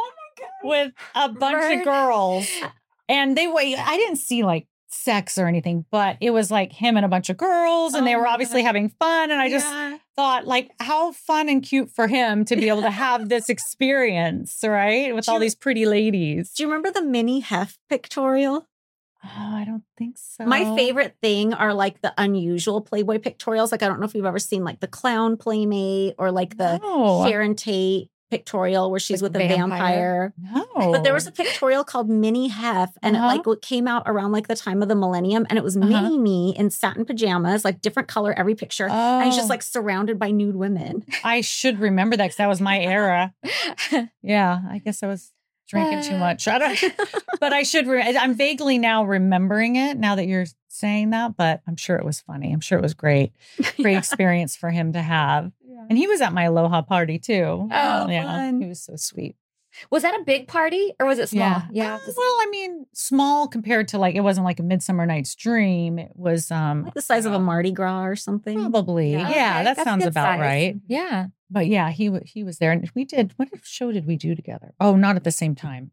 [SPEAKER 11] with a bunch of girls. And I didn't see sex or anything, but it was him and a bunch of girls and they were obviously having fun. And I just thought how fun and cute for him to be able to have this experience, right? With all these pretty ladies.
[SPEAKER 12] Do you remember the Minnie Hef pictorial?
[SPEAKER 11] Oh, I don't think so.
[SPEAKER 12] My favorite thing are the unusual Playboy pictorials. I don't know if you've ever seen the clown playmate or the Sharon Tate pictorial where she's with a vampire.
[SPEAKER 11] No.
[SPEAKER 12] But there was a pictorial called Minnie Hef and it came out around the time of the millennium and it was Mini-Me in satin pajamas, different color every picture. And he's just surrounded by nude women.
[SPEAKER 11] I should remember that because that was my era. Yeah, I guess I was drinking too much. But I should. I'm vaguely now remembering it now that you're saying that. But I'm sure it was funny. I'm sure it was great experience for him to have. Yeah. And he was at my Aloha party too.
[SPEAKER 6] Oh,
[SPEAKER 11] yeah,
[SPEAKER 6] fun.
[SPEAKER 11] He was so sweet.
[SPEAKER 6] Was that a big party or was it small?
[SPEAKER 11] Yeah. Well, small compared to it wasn't a Midsummer Night's Dream. It was
[SPEAKER 12] the size of a Mardi Gras or something.
[SPEAKER 11] Probably. Yeah,
[SPEAKER 6] Okay.
[SPEAKER 11] that sounds about right.
[SPEAKER 6] Yeah.
[SPEAKER 11] But yeah, he was there, and what show did we do together? Oh, not at the same time.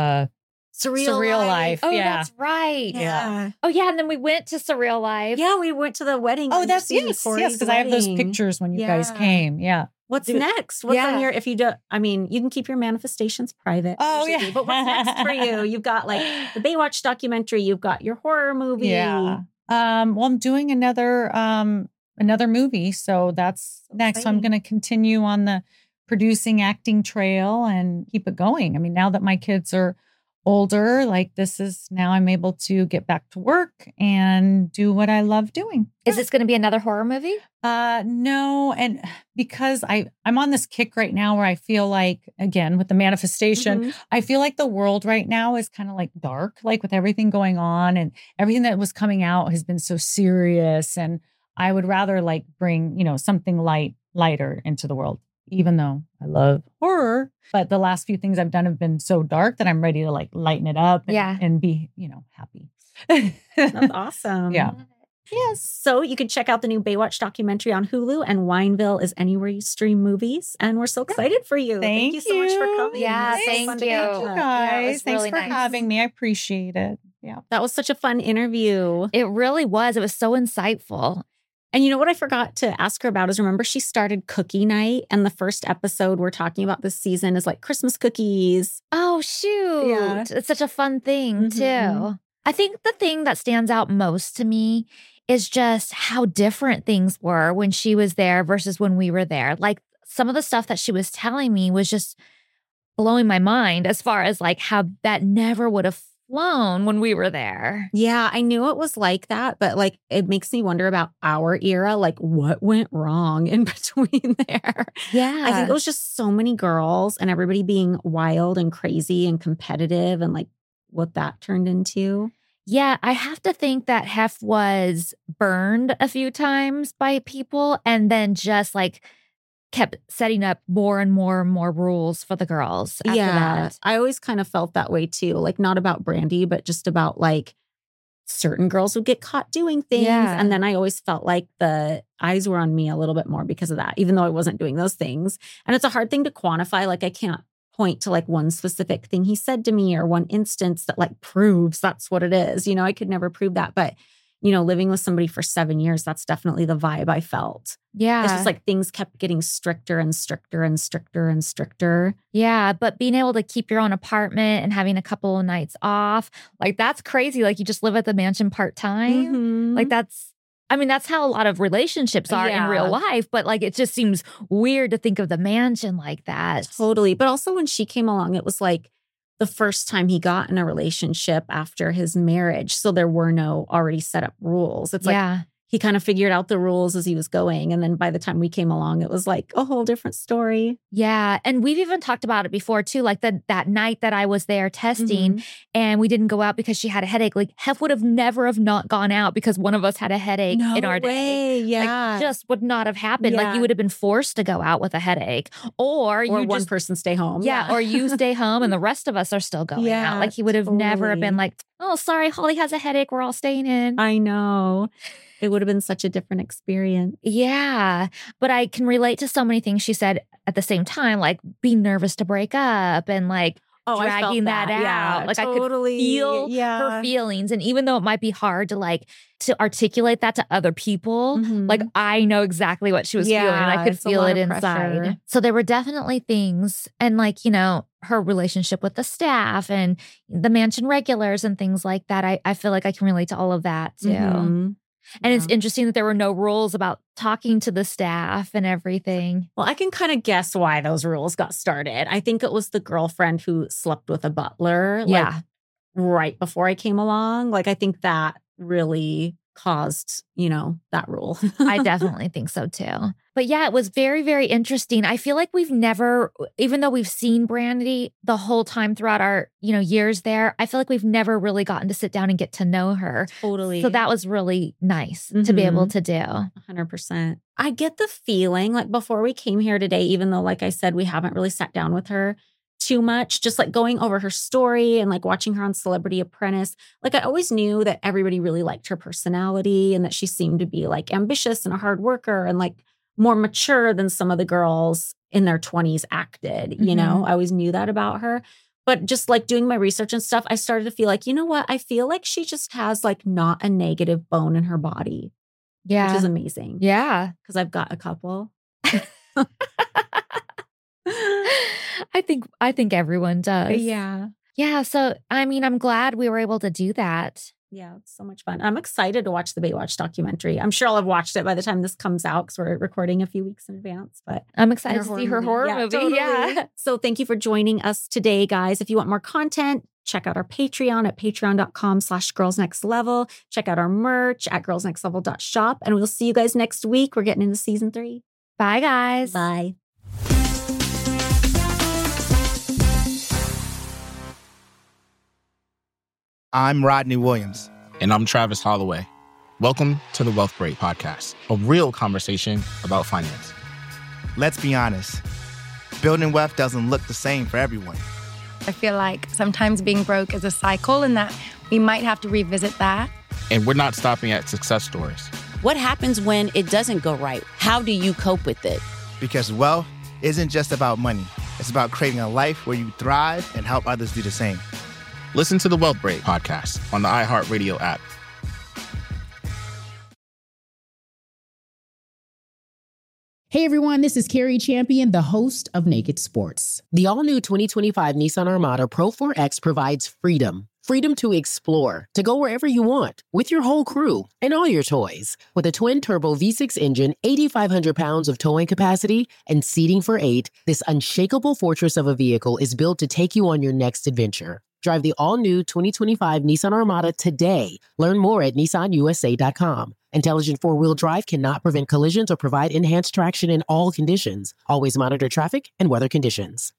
[SPEAKER 11] Surreal Life.
[SPEAKER 6] Oh,
[SPEAKER 11] yeah.
[SPEAKER 6] that's right.
[SPEAKER 11] Yeah.
[SPEAKER 6] Oh, yeah. And then we went to Surreal Life.
[SPEAKER 12] Yeah, we went to the wedding.
[SPEAKER 11] Oh, that's yes, because I have those pictures when you guys came. Yeah.
[SPEAKER 12] What's next? What's on your, if you don't, you can keep your manifestations private.
[SPEAKER 11] Oh, yeah.
[SPEAKER 12] But what's next for you? You've got the Baywatch documentary. You've got your horror movie.
[SPEAKER 11] Yeah. Well, I'm doing another movie. So that's next. So I'm going to continue on the producing acting trail and keep it going. Now that my kids are older, like this is now I'm able to get back to work and do what I love doing.
[SPEAKER 6] Is this going to be another horror movie?
[SPEAKER 11] No. And because I'm on this kick right now where I feel like, again, with the manifestation, I feel like the world right now is kind of like dark, like with everything going on and everything that was coming out has been so serious. And I would rather like bring, something lighter into the world, even though I love horror. But the last few things I've done have been so dark that I'm ready to like lighten it up and be, happy.
[SPEAKER 12] That's awesome.
[SPEAKER 11] Yeah.
[SPEAKER 12] Yes. So you can check out the new Baywatch documentary on Hulu, and Wineville is anywhere you stream movies. And we're so excited for you. Thank you so much for coming.
[SPEAKER 6] Yeah,
[SPEAKER 12] Thank
[SPEAKER 6] you.
[SPEAKER 11] Thank you guys. Thanks for having me. I appreciate it. Yeah.
[SPEAKER 12] That was such a fun interview.
[SPEAKER 6] It really was. It was so insightful.
[SPEAKER 12] And you know what I forgot to ask her about is, remember she started cookie night, and the first episode we're talking about this season is like Christmas cookies.
[SPEAKER 6] Oh, shoot.
[SPEAKER 12] Yeah.
[SPEAKER 6] It's such a fun thing too. I think the thing that stands out most to me is just how different things were when she was there versus when we were there. Like some of the stuff that she was telling me was just blowing my mind as far as like how that never would have flown when we were there.
[SPEAKER 12] Yeah, I knew it was like that, but like it makes me wonder about our era, like what went wrong in between there.
[SPEAKER 6] Yeah.
[SPEAKER 12] I think it was just so many girls and everybody being wild and crazy and competitive and like what that turned into.
[SPEAKER 6] Yeah, I have to think that Hef was burned a few times by people and then just like kept setting up more and more and more rules for the girls after that.
[SPEAKER 12] I always kind of felt that way too. Like not about Brandy, but just about like certain girls would get caught doing things.
[SPEAKER 6] Yeah.
[SPEAKER 12] And then I always felt like the eyes were on me a little bit more because of that, even though I wasn't doing those things. And it's a hard thing to quantify. Like I can't point to like one specific thing he said to me or one instance that like proves that's what it is. I could never prove that. But living with somebody for 7 years, that's definitely the vibe I felt.
[SPEAKER 6] Yeah.
[SPEAKER 12] It's just like things kept getting stricter and stricter and stricter and stricter.
[SPEAKER 6] Yeah. But being able to keep your own apartment and having a couple of nights off, like that's crazy. Like you just live at the mansion part-time. Like that's how a lot of relationships are in real life. But like it just seems weird to think of the mansion like that.
[SPEAKER 12] Totally. But also when she came along, it was like the first time he got in a relationship after his marriage. So there were no already set up rules. It's like he kind of figured out the rules as he was going. And then by the time we came along, it was like a whole different story.
[SPEAKER 6] Yeah. And we've even talked about it before too. Like that night that I was there testing and we didn't go out because she had a headache. Like Hef would have never not gone out because one of us had a headache in our day.
[SPEAKER 12] Yeah.
[SPEAKER 6] Like, just would not have happened.
[SPEAKER 12] Yeah.
[SPEAKER 6] Like you would have been forced to go out with a headache or you
[SPEAKER 12] one person stay home.
[SPEAKER 6] Yeah. Or you stay home and the rest of us are still going out. Like he would have never been like, oh, sorry, Holly has a headache. We're all staying in.
[SPEAKER 12] I know. It would have been such a different experience.
[SPEAKER 6] Yeah. But I can relate to so many things she said at the same time, like being nervous to break up and like dragging that out.
[SPEAKER 12] Yeah,
[SPEAKER 6] like
[SPEAKER 12] totally.
[SPEAKER 6] I could feel her feelings. And even though it might be hard to articulate that to other people, like I know exactly what she was feeling and I could feel it inside. So there were definitely things and like, her relationship with the staff and the mansion regulars and things like that. I feel like I can relate to all of that too. And it's interesting that there were no rules about talking to the staff and everything.
[SPEAKER 12] Well, I can kind of guess why those rules got started. I think it was the girlfriend who slept with a butler right before I came along. Like, I think that really caused, that rule.
[SPEAKER 6] I definitely think so too. But yeah, it was very, very interesting. I feel like we've never, even though we've seen Brandy the whole time throughout our, years there, I feel like we've never really gotten to sit down and get to know her.
[SPEAKER 12] Totally.
[SPEAKER 6] So that was really nice to be able to do.
[SPEAKER 12] 100%. I get the feeling like before we came here today, even though, like I said, we haven't really sat down with her too much, just like going over her story and like watching her on Celebrity Apprentice. Like I always knew that everybody really liked her personality and that she seemed to be like ambitious and a hard worker and like more mature than some of the girls in their 20s acted, I always knew that about her. But just like doing my research and stuff, I started to feel like, you know what? I feel like she just has like not a negative bone in her body.
[SPEAKER 6] Yeah.
[SPEAKER 12] Which is amazing.
[SPEAKER 6] Yeah.
[SPEAKER 12] Because I've got a couple.
[SPEAKER 6] I think everyone does.
[SPEAKER 12] Yeah.
[SPEAKER 6] Yeah. So, I'm glad we were able to do that.
[SPEAKER 12] Yeah, it's so much fun. I'm excited to watch the Baywatch documentary. I'm sure I'll have watched it by the time this comes out because we're recording a few weeks in advance. But
[SPEAKER 6] I'm excited to see her horror movie.
[SPEAKER 12] Totally.
[SPEAKER 6] Yeah.
[SPEAKER 12] So thank you for joining us today, guys. If you want more content, Check out our Patreon at patreon.com/girlsnextlevel. Check out our merch at girlsnextlevel.shop. And we'll see you guys next week. We're getting into season 3.
[SPEAKER 6] Bye, guys.
[SPEAKER 12] Bye.
[SPEAKER 7] I'm Rodney Williams.
[SPEAKER 8] And I'm Travis Holloway. Welcome to the Wealth Break Podcast, a real conversation about finance.
[SPEAKER 7] Let's be honest. Building wealth doesn't look the same for everyone.
[SPEAKER 9] I feel like sometimes being broke is a cycle and that we might have to revisit that.
[SPEAKER 8] And we're not stopping at success stories.
[SPEAKER 10] What happens when it doesn't go right? How do you cope with it?
[SPEAKER 7] Because wealth isn't just about money. It's about creating a life where you thrive and help others do the same.
[SPEAKER 8] Listen to the Wealth Break Podcast on the iHeartRadio app.
[SPEAKER 13] Hey everyone, this is Carrie Champion, the host of Naked Sports.
[SPEAKER 14] The all-new 2025 Nissan Armada Pro 4X provides freedom. Freedom to explore, to go wherever you want, with your whole crew and all your toys. With a twin-turbo V6 engine, 8,500 pounds of towing capacity, and seating for 8, this unshakable fortress of a vehicle is built to take you on your next adventure. Drive the all-new 2025 Nissan Armada today. Learn more at nissanusa.com. Intelligent four-wheel drive cannot prevent collisions or provide enhanced traction in all conditions. Always monitor traffic and weather conditions.